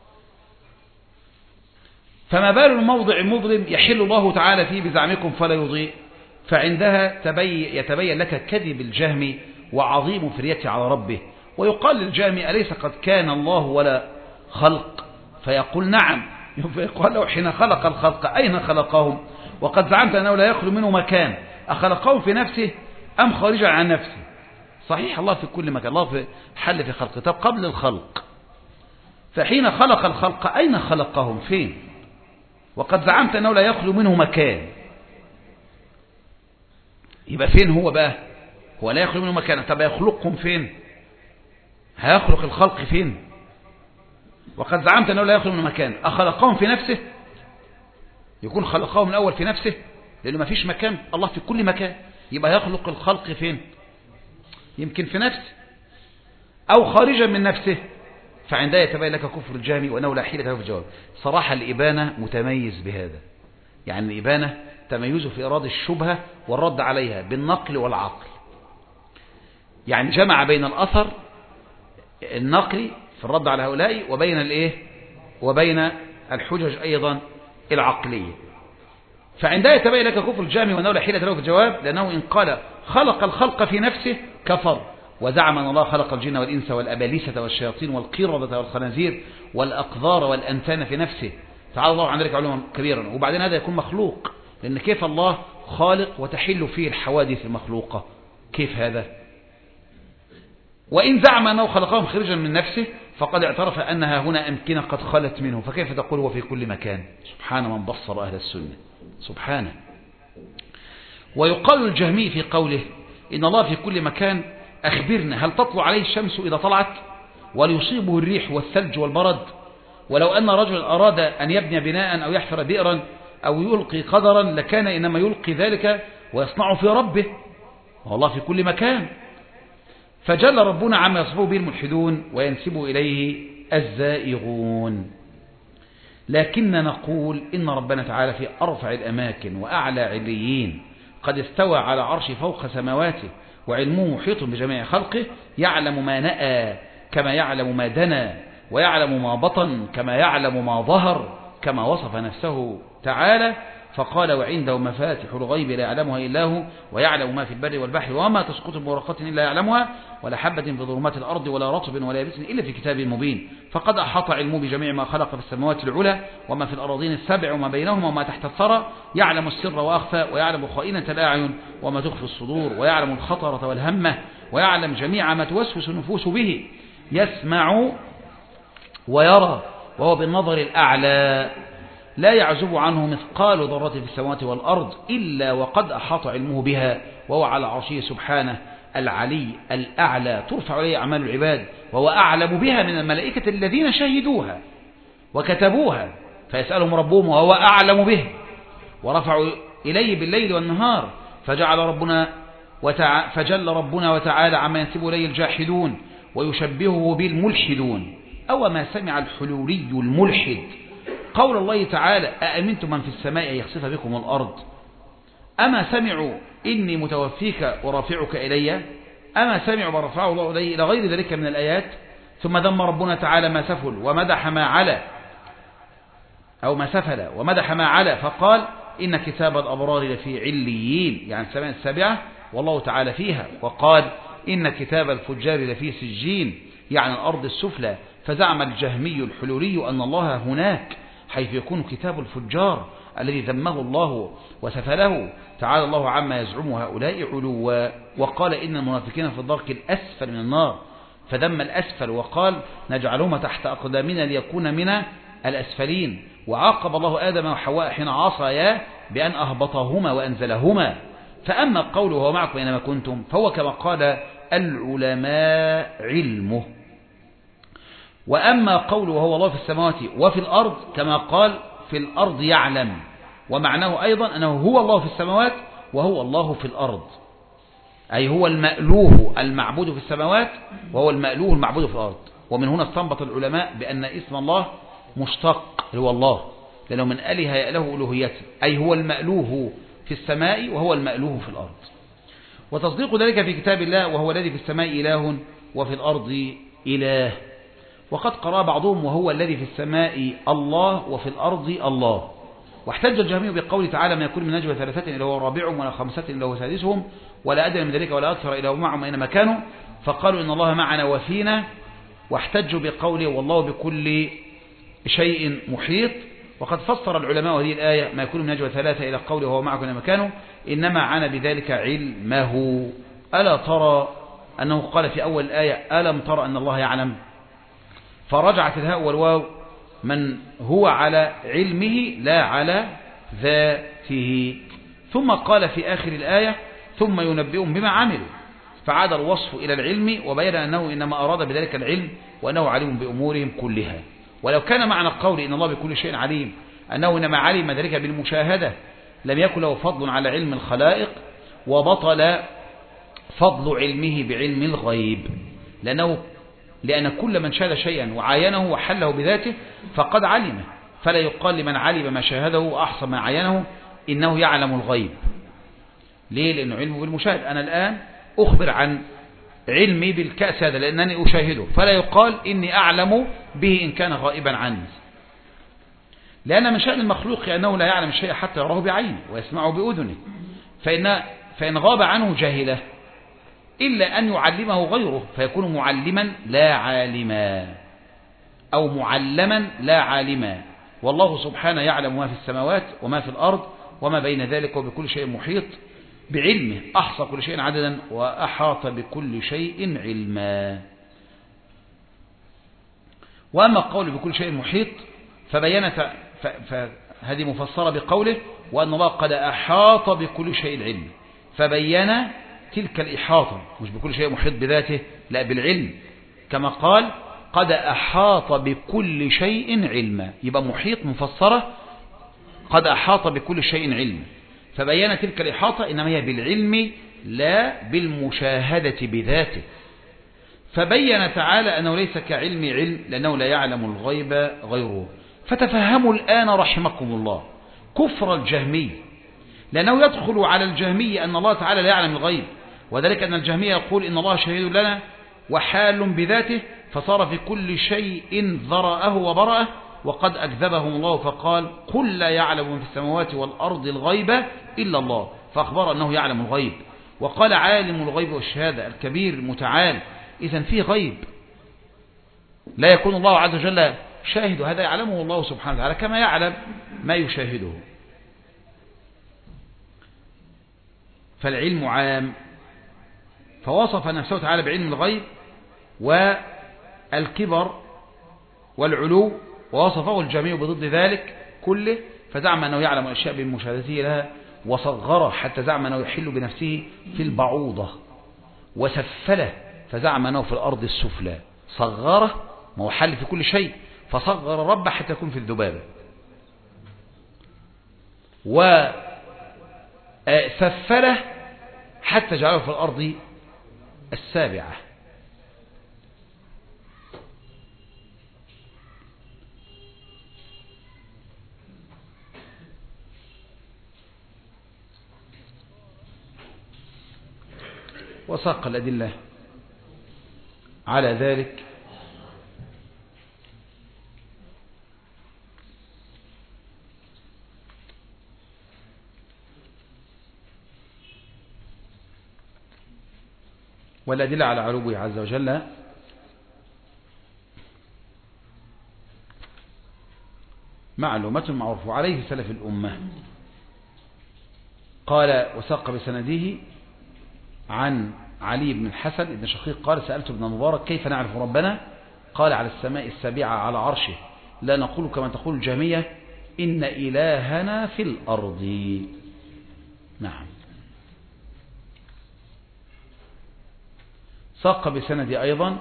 فما بال الموضع المظلم يحل الله تعالى فيه بزعمكم فلا يضيء؟ فعندها يتبين لك كذب الجهم وعظيم فريته على ربه. ويقال للجهم أليس قد كان الله ولا خلق؟ فيقول نعم. فيقال له حين خلق الخلق أين خلقهم؟ وقد زعمت أنه لا يخلو منه مكان، أخلقهم في نفسه أم خارجا عن نفسه؟ صحيح الله في كل مكان، الله في حل في خلقه. طب قبل الخلق، فحين خلق الخلق أين خلقهم؟ فين؟ وقد زعمت أنه لا يخلو منه مكان، يبقى فين هو بقى؟ هو لا يخلو منه مكان، طب يخلقهم فين؟ هيخلق الخلق فين؟ وقد زعمت أنه لا يخلو منه مكان، أخلقهم في نفسه؟ يكون خلقهم الأول في نفسه لأنه ما فيش مكان، الله في كل مكان، يبقى يخلق الخلق فين؟ يمكن في نفسه أو خارجا من نفسه. فعندها يتبين لك كفر الجهمي وأنه لا حيلة له في الجواب. صراحة الإبانة متميز بهذا، يعني الإبانة تميزه في إرادة الشبهة والرد عليها بالنقل والعقل، يعني جمع بين الأثر النقلي في الرد على هؤلاء وبين الإيه؟ وبين الحجج أيضا العقلية. فعندها يتبين لك كفر الجهمي وأنه لا حيلة له في الجواب، لأنه إن قال خلق الخلق في نفسه كفر، وزعم أن الله خلق الجن والإنس والأباليسة والشياطين والقردة والخنازير والأقذار والأنتان في نفسه، تعالى الله عن ذلك علوا كبيرا. وبعدين هذا يكون مخلوق، لأن كيف الله خالق وتحل فيه الحوادث المخلوقة؟ كيف هذا؟ وإن زعم أنه خلقهم خارجا من نفسه فقد اعترف أنها هنا أمكنة قد خلت منه، فكيف تقول هو في كل مكان؟ سبحان من بصر أهل السنة، سبحانه. ويقال الجهمي في قوله إن الله في كل مكان أخبرنا هل تطلع عليه الشمس إذا طلعت وليصيبه الريح والثلج والبرد؟ ولو أن رجل أراد أن يبني بناء أو يحفر بئرا أو يلقي قدرا لكان إنما يلقي ذلك ويصنع في ربه، والله في كل مكان. فجل ربنا عما يصفه به الملحدون وينسب إليه الزائغون. لكن نقول إن ربنا تعالى في أرفع الأماكن وأعلى عليين قد استوى على عرش فوق سماواته، وعلمه محيط بجميع خلقه، يعلم ما نأى كما يعلم ما دنا، ويعلم ما بطن كما يعلم ما ظهر، كما وصف نفسه تعالى فقال وعنده مفاتح الغيب لا يعلمها إلا هو، ويعلم ما في البر والبحر وما تسقط من ورقة إلا يعلمها، ولا حبة في ظلمات الأرض ولا رطب ولا يابس إلا في كتاب مبين. فقد أحاط علمه بجميع ما خلق في السماوات العلى وما في الأراضين السبع وما بينهما وما تحت الثرى، يعلم السر وأخفى، ويعلم خائنة الأعين وما تخفي الصدور، ويعلم الخطرة والهمة، ويعلم جميع ما توسوس النفوس به، يسمع ويرى وهو بالنظر الأعلى، لا يعزب عنه مثقال ذرة في السماوات والأرض إلا وقد أحاط علمه بها، وهو على عرشه سبحانه العلي الأعلى، ترفع إليه أعمال العباد وهو أعلم بها من الملائكة الذين شهدوها وكتبوها، فيسألهم ربهم وهو أعلم به، ورفعوا إليه بالليل والنهار، فجل ربنا وتعالى عما ينسب إليه الجاحدون ويشبهه بالملحدون. أو ما سمع الحلولي الملحد قول الله تعالى أأمنتم من في السماء أن يخسف بكم الأرض؟ أما سمعوا إني متوفيك ورافعك إلي؟ أما سمعوا ما رفعه الله إليه إلى غير ذلك من الآيات. ثم ذم ربنا تعالى ما سفل ومدح ما علا، أو ما سفل ومدح ما علا، فقال إن كتاب الأبرار لفي عليين، يعني السماء السابعة والله تعالى فيها. وقال إن كتاب الفجار لفي سجين، يعني الأرض السفلى. فزعم الجهمي الحلولي أن الله هناك حيث يكون كتاب الفجار الذي ذمه الله وسفله تعالى الله عما يزعم هؤلاء علوا. وقال إن المنافقين في الدرك الأسفل من النار، فذم الأسفل وقال نجعلهما تحت أقدامنا ليكون من الأسفلين. وعاقب الله آدم وحواء حين عصيا بأن أهبطهما وأنزلهما. فأما قوله هو معكم أينما كنتم فهو كما قال العلماء علمه. وأما قوله هو الله في السماوات وفي الأرض كما قال في الأرض يعلم، ومعناه أيضا أنه هو الله في السماوات وهو الله في الأرض، أي هو المألوه المعبود في السماوات وهو المألوه المعبود في الأرض. ومن هنا استنبط العلماء بأن اسم الله مشتق هو الله، لأنه من أله يأله ألوهيته، أي هو المألوه في السماء وهو المألوه في الأرض. وتصديق ذلك في كتاب الله وهو الذي في السماء إله وفي الأرض إله. وقد قرأ بعضهم وهو الذي في السماء الله وفي الأرض الله. واحتج الجهمي بقول تعالى ما يكون من نجوى ثلاثة إلا هو رابعهم ولا خمسة إلا هو سادسهم ولا أدنى من ذلك ولا أكثر إلا هو معهم أينما كانوا، فقالوا إن الله معنا وفينا. واحتجوا بقوله والله بكل شيء محيط. وقد فسر العلماء هذه الآية ما يكون من نجوى ثلاثة إلى قوله هو معكم أينما كانوا إنما عانى بذلك علمه. ألا ترى أنه قال في أول الآية ألم ترى أن الله يعلم؟ فرجعت الهاء والواو من هو على علمه لا على ذاته. ثم قال في آخر الآية ثم ينبئهم بما عملوا، فعاد الوصف إلى العلم وبين أنه إنما أراد بذلك العلم وأنه عليم بأمورهم كلها. ولو كان معنى القول إن الله بكل شيء عليم أنه إنما علم ذلك بالمشاهدة لم يكن له فضل على علم الخلائق، وبطل فضل علمه بعلم الغيب، لأن كل من شاهد شيئا وعاينه وحله بذاته فقد علمه، فلا يقال لمن علم ما شاهده وأحصى ما عاينه إنه يعلم الغيب. ليه؟ لأنه علمه بالمشاهد. أنا الآن أخبر عن علمي بالكأس هذا لأنني أشاهده، فلا يقال إني أعلم به إن كان غائبا عني، لأن من شأن المخلوق أنه لا يعلم الشيء حتى يراه بعينه ويسمعه بأذنه، فإن غاب عنه جاهله إلا أن يعلمه غيره فيكون معلما لا عالما، أو معلما لا عالما. والله سبحانه يعلم ما في السماوات وما في الأرض وما بين ذلك وبكل شيء محيط بعلمه، أحصى كل شيء عددا وأحاط بكل شيء علما. وأما القول بكل شيء محيط فهذه مفسرة بقوله وأن الله قد أحاط بكل شيء علم، فبين تلك الإحاطة مش بكل شيء محيط بذاته، لا بالعلم، كما قال قد أحاط بكل شيء علما. يبقى محيط مفسرة قد أحاط بكل شيء علما، فبين تلك الإحاطة إنما هي بالعلم لا بالمشاهدة بذاته. فبين تعالى أنه ليس كعلم علم لأنه لا يعلم الغيب غيره. فتفهموا الآن رحمكم الله كفر الجهمي، لأنه يدخل على الجهمي أن الله تعالى لا يعلم الغيب، وذلك أن الجهمي يقول إن الله شهيد لنا وحال بذاته، فصار في كل شيء ذرأه وبرأه، وقد أكذبهم الله فقال قل لا يعلم من في السماوات والأرض الغيب إلا الله، فأخبر أنه يعلم الغيب. وقال عالم الغيب والشهادة الكبير المتعال، إذن فيه غيب لا يكون الله عز وجل شاهد، هذا يعلمه الله سبحانه وتعالى كما يعلم ما يشاهده. فالعلم عام، فوصف نفسه تعالى بعلم الغيب والكبر والعلو، ووصفه الجميع بضد ذلك كله، فزعم أنه يعلم الأشياء بمشاهدته لها، وصغره حتى زعم أنه يحل بنفسه في البعوضة، وسفله فزعم أنه في الأرض السفلى. صغره ما هو حل في كل شيء، فصغر ربه حتى يكون في الذبابة. سفله حتى جعله في الأرض السابعة. وساق الأدلة على ذلك والأدلة على علوه عز وجل معلومة معروفة عليه سلف الأمة. قال وساق بسنده عن علي بن الحسن بن شقيق قال سألت ابن مبارك كيف نعرف ربنا؟ قال على السماء السابعة على عرشه، لا نقول كما تقول الجهمية إن إلهنا في الأرض. نعم. ساق بسندي أيضا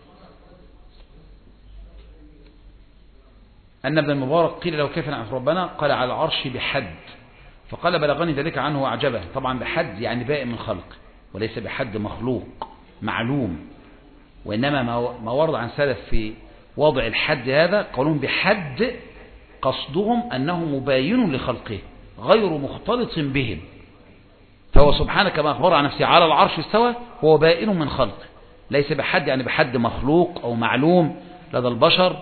أن ابن المبارك قيل له كيف نعرف ربنا؟ قال على العرش بحد، فقال بلغني ذلك عنه وأعجبه. طبعا بحد يعني بائن من خلق، وليس بحد مخلوق معلوم، وإنما ما ورد عن سلف في وضع الحد هذا قولون بحد قصدهم أنه مباين لخلقه غير مختلط بهم، فهو سبحانه كما أخبر عن نفسه على العرش استوى هو بائن من خلقه، ليس بحد يعني بحد مخلوق أو معلوم لدى البشر.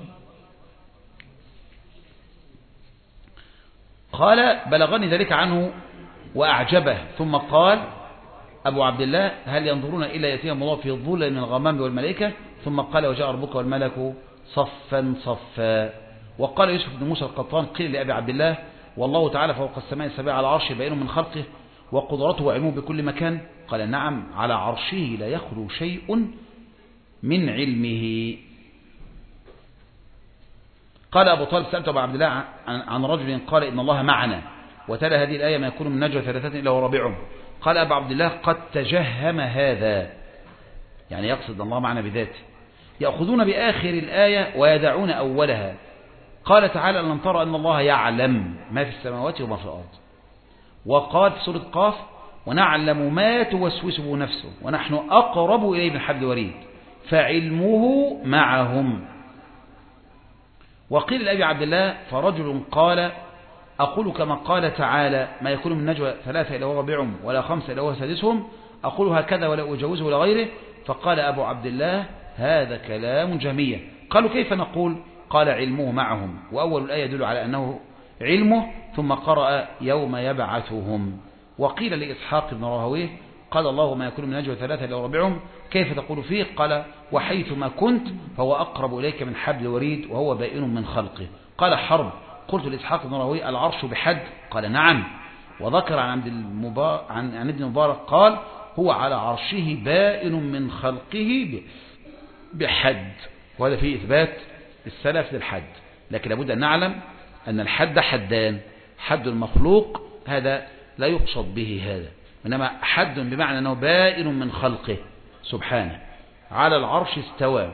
قال بلغني ذلك عنه وأعجبه، ثم قال أبو عبد الله هل ينظرون إلا يأتيهم الله في الظل من الغمام والملائكة؟ ثم قال وجاء ربك والملك صفا صفا. وقال يوسف بن موسى القطان قيل لأبي عبد الله والله تعالى فوق السماء السبع على عرشه بائن من خلقه وقدرته وعلمه بكل مكان؟ قال نعم على عرشه لا يخلو شيء من علمه. قال أبو طالب سألت أبو عبد الله عن رجل قال إن الله معنا وتلا هذه الآية ما يكون من نجوى ثلاثة إلا ورابعهم. قال أبو عبد الله قد تجهم هذا، يعني يقصد الله معنا بذاته، يأخذون بآخر الآية ويدعون أولها. قال تعالى ألم ترى أن الله يعلم ما في السماوات وما في الأرض. وقال في سورة قاف ونعلم ما توسوس به نفسه ونحن أقرب إليه من حبل الوريد فعلمه معهم. وقيل لأبي عبد الله فرجل قال أقول كما قال تعالى ما يكون من نجوى ثلاثة إلا هو رابعهم ولا خمسة إلا هو سادسهم، أقول هكذا ولا أجوزه ولا غيره. فقال أبو عبد الله هذا كلام جهمية. قالوا كيف نقول؟ قال علمه معهم، وأول الآية يدل على أنه علمه، ثم قرأ يوم يبعثهم. وقيل لإسحاق بن راهويه قال الله ما يكون من نجوى ثلاثة إلا رابعهم كيف تقول فيه؟ قال وحيثما كنت فهو أقرب إليك من حبل الوريد وهو بائن من خلقه. قال حرب قلت لإسحاق بن راهويه العرش بحد؟ قال نعم. وذكر عن ابن مبارك قال هو على عرشه بائن من خلقه بحد. وهذا فيه إثبات السلف للحد، لكن لابد أن نعلم أن الحد حدان، حد المخلوق هذا لا يقصد به هذا، إنما حد بمعنى أنه بائن من خلقه سبحانه على العرش استوى.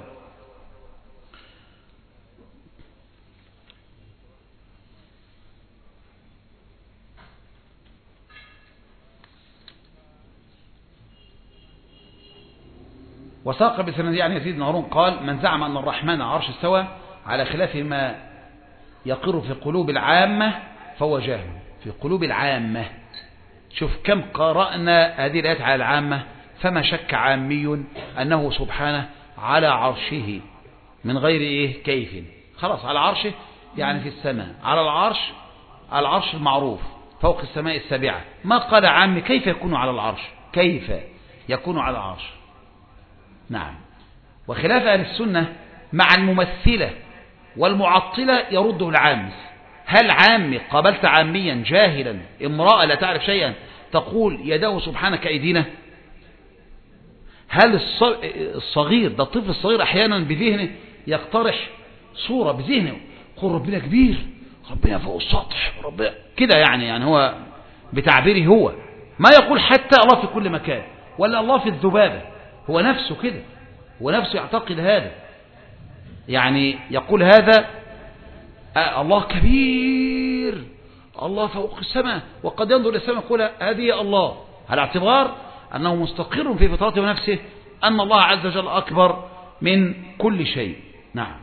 وساق بسنده عن يزيد بن هارون قال من زعم أن الرحمن عرش استوى على خلاف ما يقر في قلوب العامة فهو جاهل. في قلوب العامة، شوف كم قرأنا هذه الآيات على العامة، فما شك عامي أنه سبحانه على عرشه من غير إيه كيف، خلاص على عرشه يعني في السماء، على العرش المعروف فوق السماء السابعة. ما قال عامي كيف يكون على العرش، كيف يكون على العرش. نعم. وخلاف أهل السنة مع الممثلة والمعطلة يرده العامي. هل عامي قابلت عاميا جاهلا امرأة لا تعرف شيئا تقول يده سبحانه كأيدينا؟ هل الصغير ده الطفل الصغير أحيانا بذهنه يقترح صورة بذهنه يقول ربنا كبير، ربنا فوق السطح، ربنا كده، يعني هو بتعبيره هو ما يقول حتى الله في كل مكان ولا الله في الذبابة، هو نفسه كده، هو نفسه يعتقد هذا، يعني يقول هذا الله كبير، الله فوق السماء، وقد ينظر إلى السماء يقول هذه الله، على اعتبار أنه مستقر في فطرته ونفسه أن الله عز وجل أكبر من كل شيء. نعم.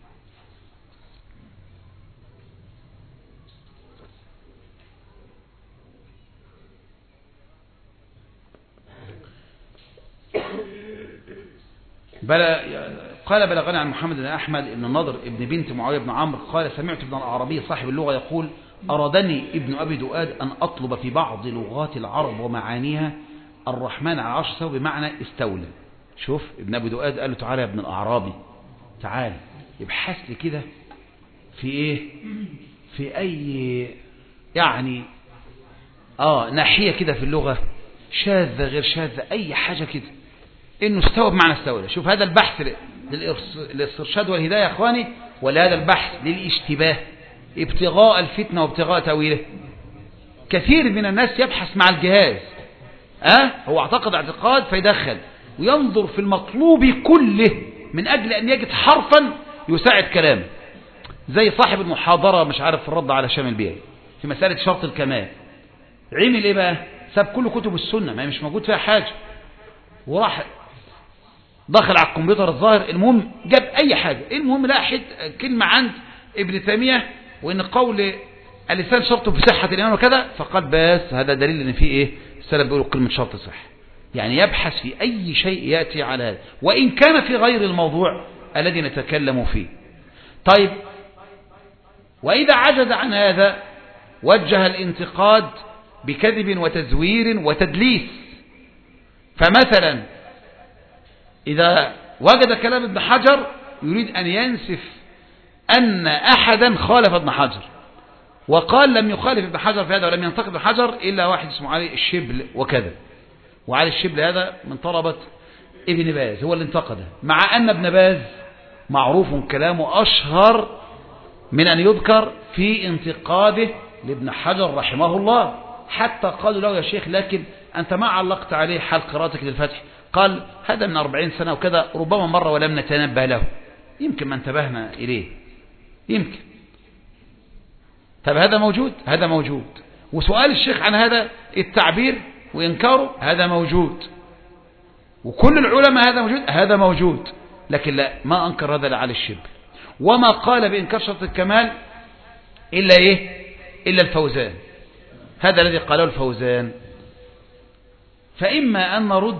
قال بلغنا عن محمد بن أحمد بن النضر ابن بنت معاوية بن عمرو قال سمعت ابن الأعرابي صاحب اللغة يقول أرادني ابن أبي دؤاد أن أطلب في بعض لغات العرب ومعانيها الرحمن على العرش استوى بمعنى استولى. شوف ابن أبي دؤاد قال له تعالى يا ابن الأعرابي، تعالى يبحث لي كده في ايه، في أي يعني ناحية كده في اللغة شاذة غير شاذة، أي حاجة كده إنه استوى بمعنى استولى. شوف هذا البحث للاسترشاد والهداية يا أخواني، ولا هذا البحث للاشتباه ابتغاء الفتنة وابتغاء تأويله. كثير من الناس يبحث مع الجهاز، هو اعتقد اعتقاد فيدخل وينظر في المطلوب كله من أجل أن يجد حرفا يساعد كلامه، زي صاحب المحاضرة مش عارف في الرد على شامل بيه في مسألة شرط الكمال. عمل ايه بقى؟ ساب كل كتب السنة ما مش موجود فيها حاجة، وراح دخل على الكمبيوتر الظاهر، المهم جاب اي حاجة، المهم لاحظ كلمة عند ابن تيمية وان قول اللسان شرط في صحة الإيمان وكذا، فقال بس هذا دليل ان فيه ايه، السلف بيقولوا كلمة شرط صح. يعني يبحث في اي شيء يأتي على هذا وان كان في غير الموضوع الذي نتكلم فيه. طيب، وإذا عجز عن هذا وجه الانتقاد بكذب وتزوير وتدليس. فمثلا إذا وجد كلام ابن حجر يريد أن ينسف أن أحدا خالف ابن حجر، وقال لم يخالف ابن حجر في هذا ولم ينتقد ابن حجر إلا واحد اسمه علي الشبل وكذا، وعلي الشبل هذا من طلبة ابن باز هو اللي انتقده، مع أن ابن باز معروف كلامه أشهر من أن يذكر في انتقاده لابن حجر رحمه الله. حتى قالوا له يا شيخ لكن أنت ما علقت عليه حال قراءتك للفتح، قال هذا من 40 سنة وكذا، ربما مرة ولم نتنبه له، يمكن ما انتبهنا إليه، يمكن. طب هذا موجود، هذا موجود. وسؤال الشيخ عن هذا التعبير وإنكاره هذا موجود، وكل العلماء هذا موجود، هذا موجود. لكن لا، ما أنكر هذا لعلي الشبل، وما قال بإنكار شرط الكمال إلا إيه، إلا الفوزان، هذا الذي قاله الفوزان. فإما أن نرد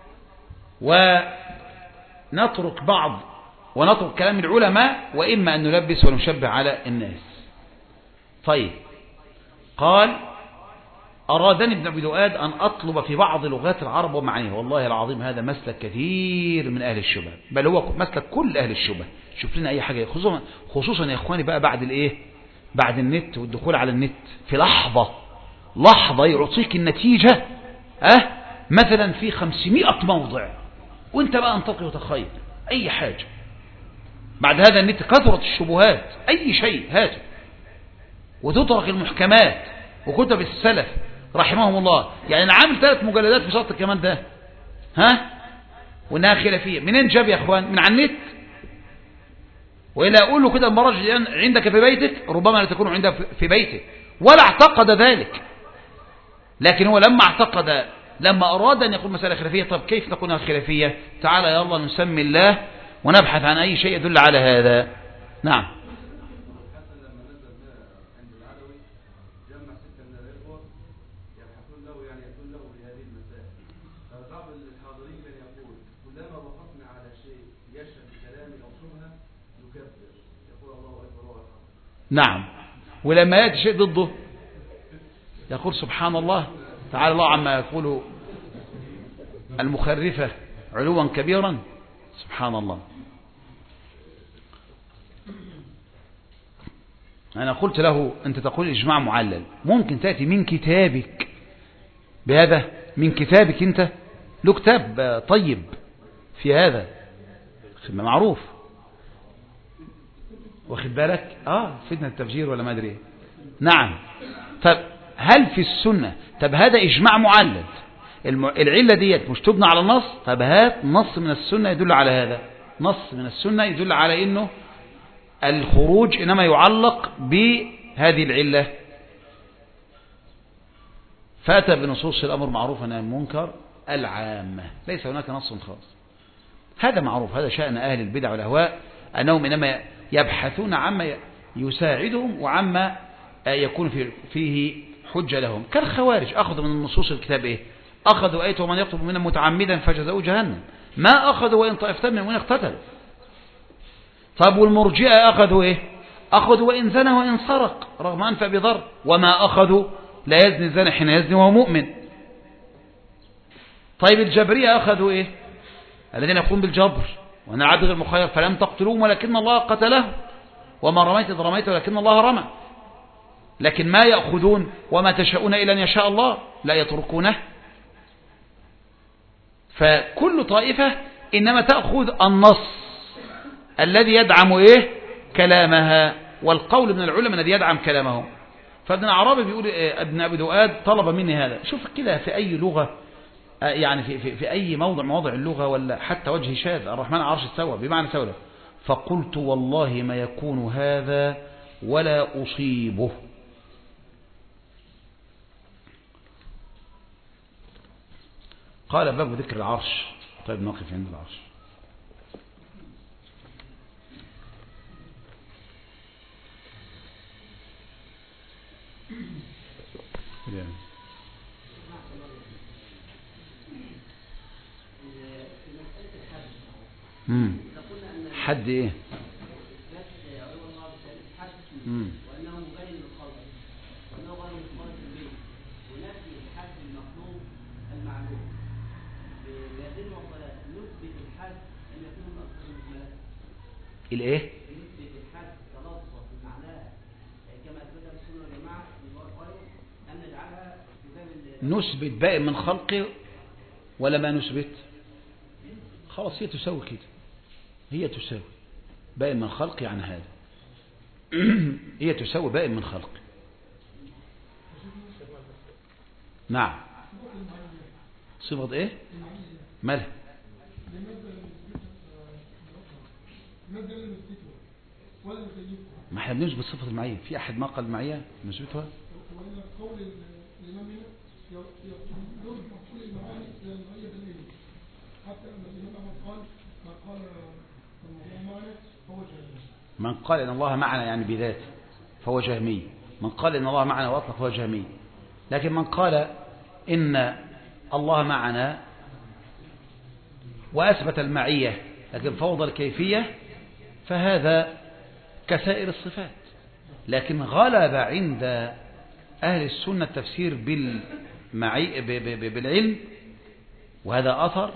ونترك ونترك كلام العلماء، وإما أن نلبس ونشبه على الناس. طيب، قال أرادني ابن أبي دؤاد أن أطلب في بعض لغات العرب ومعانيها. والله العظيم هذا مسلك كثير من أهل الشبه، بل هو مسلك كل أهل الشبه. شوف لنا أي حاجة، خصوصا يا إخواني بقى بعد الإيه، بعد النت والدخول على النت، في لحظة يعطيك النتيجة مثلا في 500 موضع، وانت بقى انتقي وتخيل أي حاجة. بعد هذا النت كثرت الشبهات، أي شيء هاته، وتترك المحكمات وكتب السلف رحمهم الله. يعني أنا عامل 3 مجلدات في شرط الكمال ده، وإنها خلافية. منين جاب يا أخوان؟ من على النت. وإلا أقول له كده المراجع عندك في بيتك ربما لا تكون عندك في بيتك، ولا اعتقد ذلك. لكن هو لما أراد أن يقول مسألة خلافية، طب كيف تكون خلافية؟ تعالى يلا نسمي الله ونبحث عن أي شيء يدل على هذا. نعم. نعم. ولما يأتي شيء ضده يقول سبحان الله، تعالى الله عما يقول المخرفة علوا كبيرا، سبحان الله. أنا قلت له أنت تقول إجماع معلل، ممكن تأتي من كتابك بهذا، من كتابك أنت له كتاب طيب في هذا معروف، واخد بالك؟ فتنة التفجير ولا ما أدري. نعم. طب هل في السنة، طب هذا إجماع معلل، العلة ديت مش تبنى على النص، طب هات نص من السنة يدل على هذا، نص من السنة يدل على إنه الخروج إنما يعلق بهذه العلة. فأتى بنصوص الأمر معروف والنهي عن المنكر العامة، ليس هناك نص خاص. هذا معروف، هذا شأن أهل البدع والأهواء، أنهم إنما يبحثون عما يساعدهم وعما يكون فيه حجة لهم. كالخوارج أخذوا من النصوص الكتاب إيه؟ أخذوا آية ومن يقتل منا متعمدا فجزاؤه جهنم، ما أخذوا وإن طائفتان منهم اقتتلوا. طيب والمرجئة أخذوا إيه؟ أخذوا وإن زنى وإن سرق رغم أنف أبي ذر، وما أخذوا لا يزني الزاني حين يزني وهو مؤمن. طيب الجبرية أخذوا إيه؟ الذين يقومون بالجبر وأن العبد غير مخير فلم تقتلوهم ولكن الله قتله وما رميت إذ رميت ولكن الله رمى. لكن ما يأخذون وما تشاءون إلا أن يشاء الله، لا يتركونه. فكل طائفة إنما تأخذ النص الذي يدعم إيه؟ كلامها، والقول من العلماء الذي يدعم كلامهم. فابن عربي بيقول ابن أبي دؤاد طلب مني هذا. شوف كده في أي لغة، يعني في أي مواضع اللغة، ولا حتى وجه شاذ، الرحمن عرش استوى بمعنى سولة. فقلت والله ما يكون هذا ولا أصيبه. قال باب ذكر العرش. طيب نقف عند العرش. حد ايه؟ وانه مبين للخلق وانه غير مخالف به، ونفي الحد المخلوق المعلوم بهذه المعطيات نثبت الحد ان يكون الاصل المجمله. الايه؟ نثبت الحد تلفظ بمعناها كما اثبتها السنه والجماعه ان نجعلها نثبت باقي من خلقه ولا ما نثبت؟ خلاص هي تساوي كده، هي تساوي باقي من خلقي عن هذا. هي تساوي باقي من خلقي. نعم. صفة ايه؟ مالها؟ ما احنا بنثبت صفة المعية. في احد ما قال المعية نثبتها؟ من قال إن الله معنا يعني بذاته فهو جهمي. من قال إن الله معنا وأطلق فهو جهمي. لكن من قال إن الله معنا وأثبت المعية لكن فوضى الكيفية فهذا كسائر الصفات. لكن غلب عند أهل السنة التفسير بالعلم، وهذا أثر،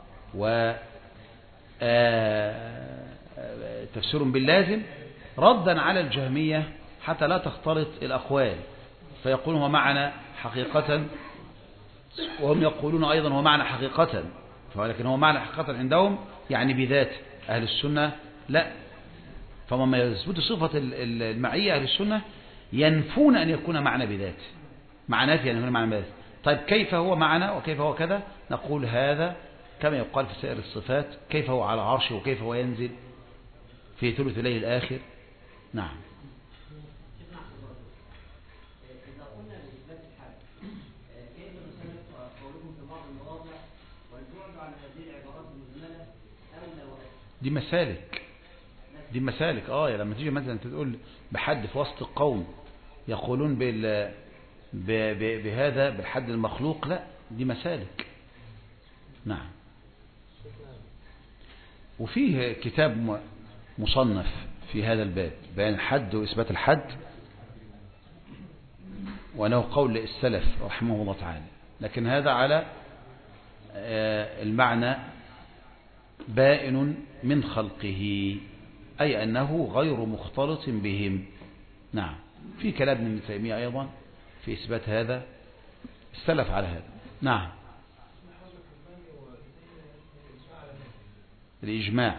تفسير باللازم ردا على الجهمية حتى لا تختلط الأقوال، فيقولون هو معنى حقيقة وهم يقولون أيضا هو معنى حقيقة، ولكن هو معنى حقيقة عندهم يعني بذات. أهل السنة لا، فما يثبت صفة المعية أهل السنة ينفون أن يكون معنى بذات، معنى نافي أن يكون معنى بذات. طيب كيف هو معنى وكيف هو كذا؟ نقول هذا كما يقال في سائر الصفات، كيف هو على عرشه وكيف هو ينزل في ثلث الليل الآخر. نعم. إذا قلنا بإثبات الحد كيف نسمى قولكم في بعض المواضع والبعد عن هذه العبارات المجملة أولى وأكثر؟ دي مسالك. يا لما تيجي مثلا تقول بحد في وسط القوم يقولون بهذا بالحد المخلوق، لا دي مسالك. نعم. وفيه كتاب مصنف في هذا الباب بيان الحد وإثبات الحد، وأنه قول السلف رحمه الله تعالى، لكن هذا على المعنى بائن من خلقه، أي أنه غير مختلط بهم. نعم. في كلام ابن تيمية أيضا في إثبات هذا، السلف على هذا. نعم. الإجماع.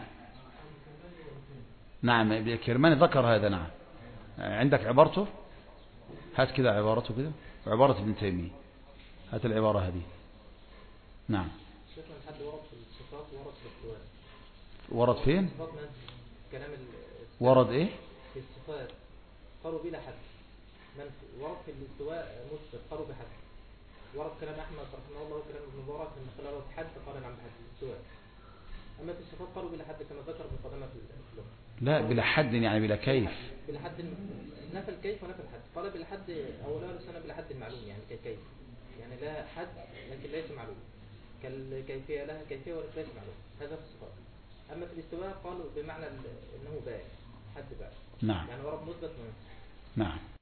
نعم ابن كرماني ذكر هذا. نعم. عندك عبارته؟ هات كده عبارته كده، عبارة ابن تيمية، هات العبارة هذه. نعم. شيخنا الحد ورد في الصفات ورد في الاستواء. ورد فين؟ كلام ورد ايه؟ في الصفات قالوا بلا حد منفي، ورد في الاستواء مثبت قالوا بحد. ورد كلام أحمد رحمه الله وكلام ابن مبارك أن خلال حد قال نعم بحد الاستواء. أما في الصفات قالوا بلا حد كما ذكر ابن قدامة في اللغة. لا بلا حد يعني بلا كيف. بلا حد نفى الكيف ونفى الحد. قال بلا حد أولا لسنة بلا حد المعلوم يعني كيف يعني لا حد لكن ليس معلوم كالكيفية لها كيفية ولكن ليس معلوم. هذا في الصفات. أما في الاستواء قالوا بمعنى أنه باين حد باين. نعم. يعني ورب مثبت منه. نعم.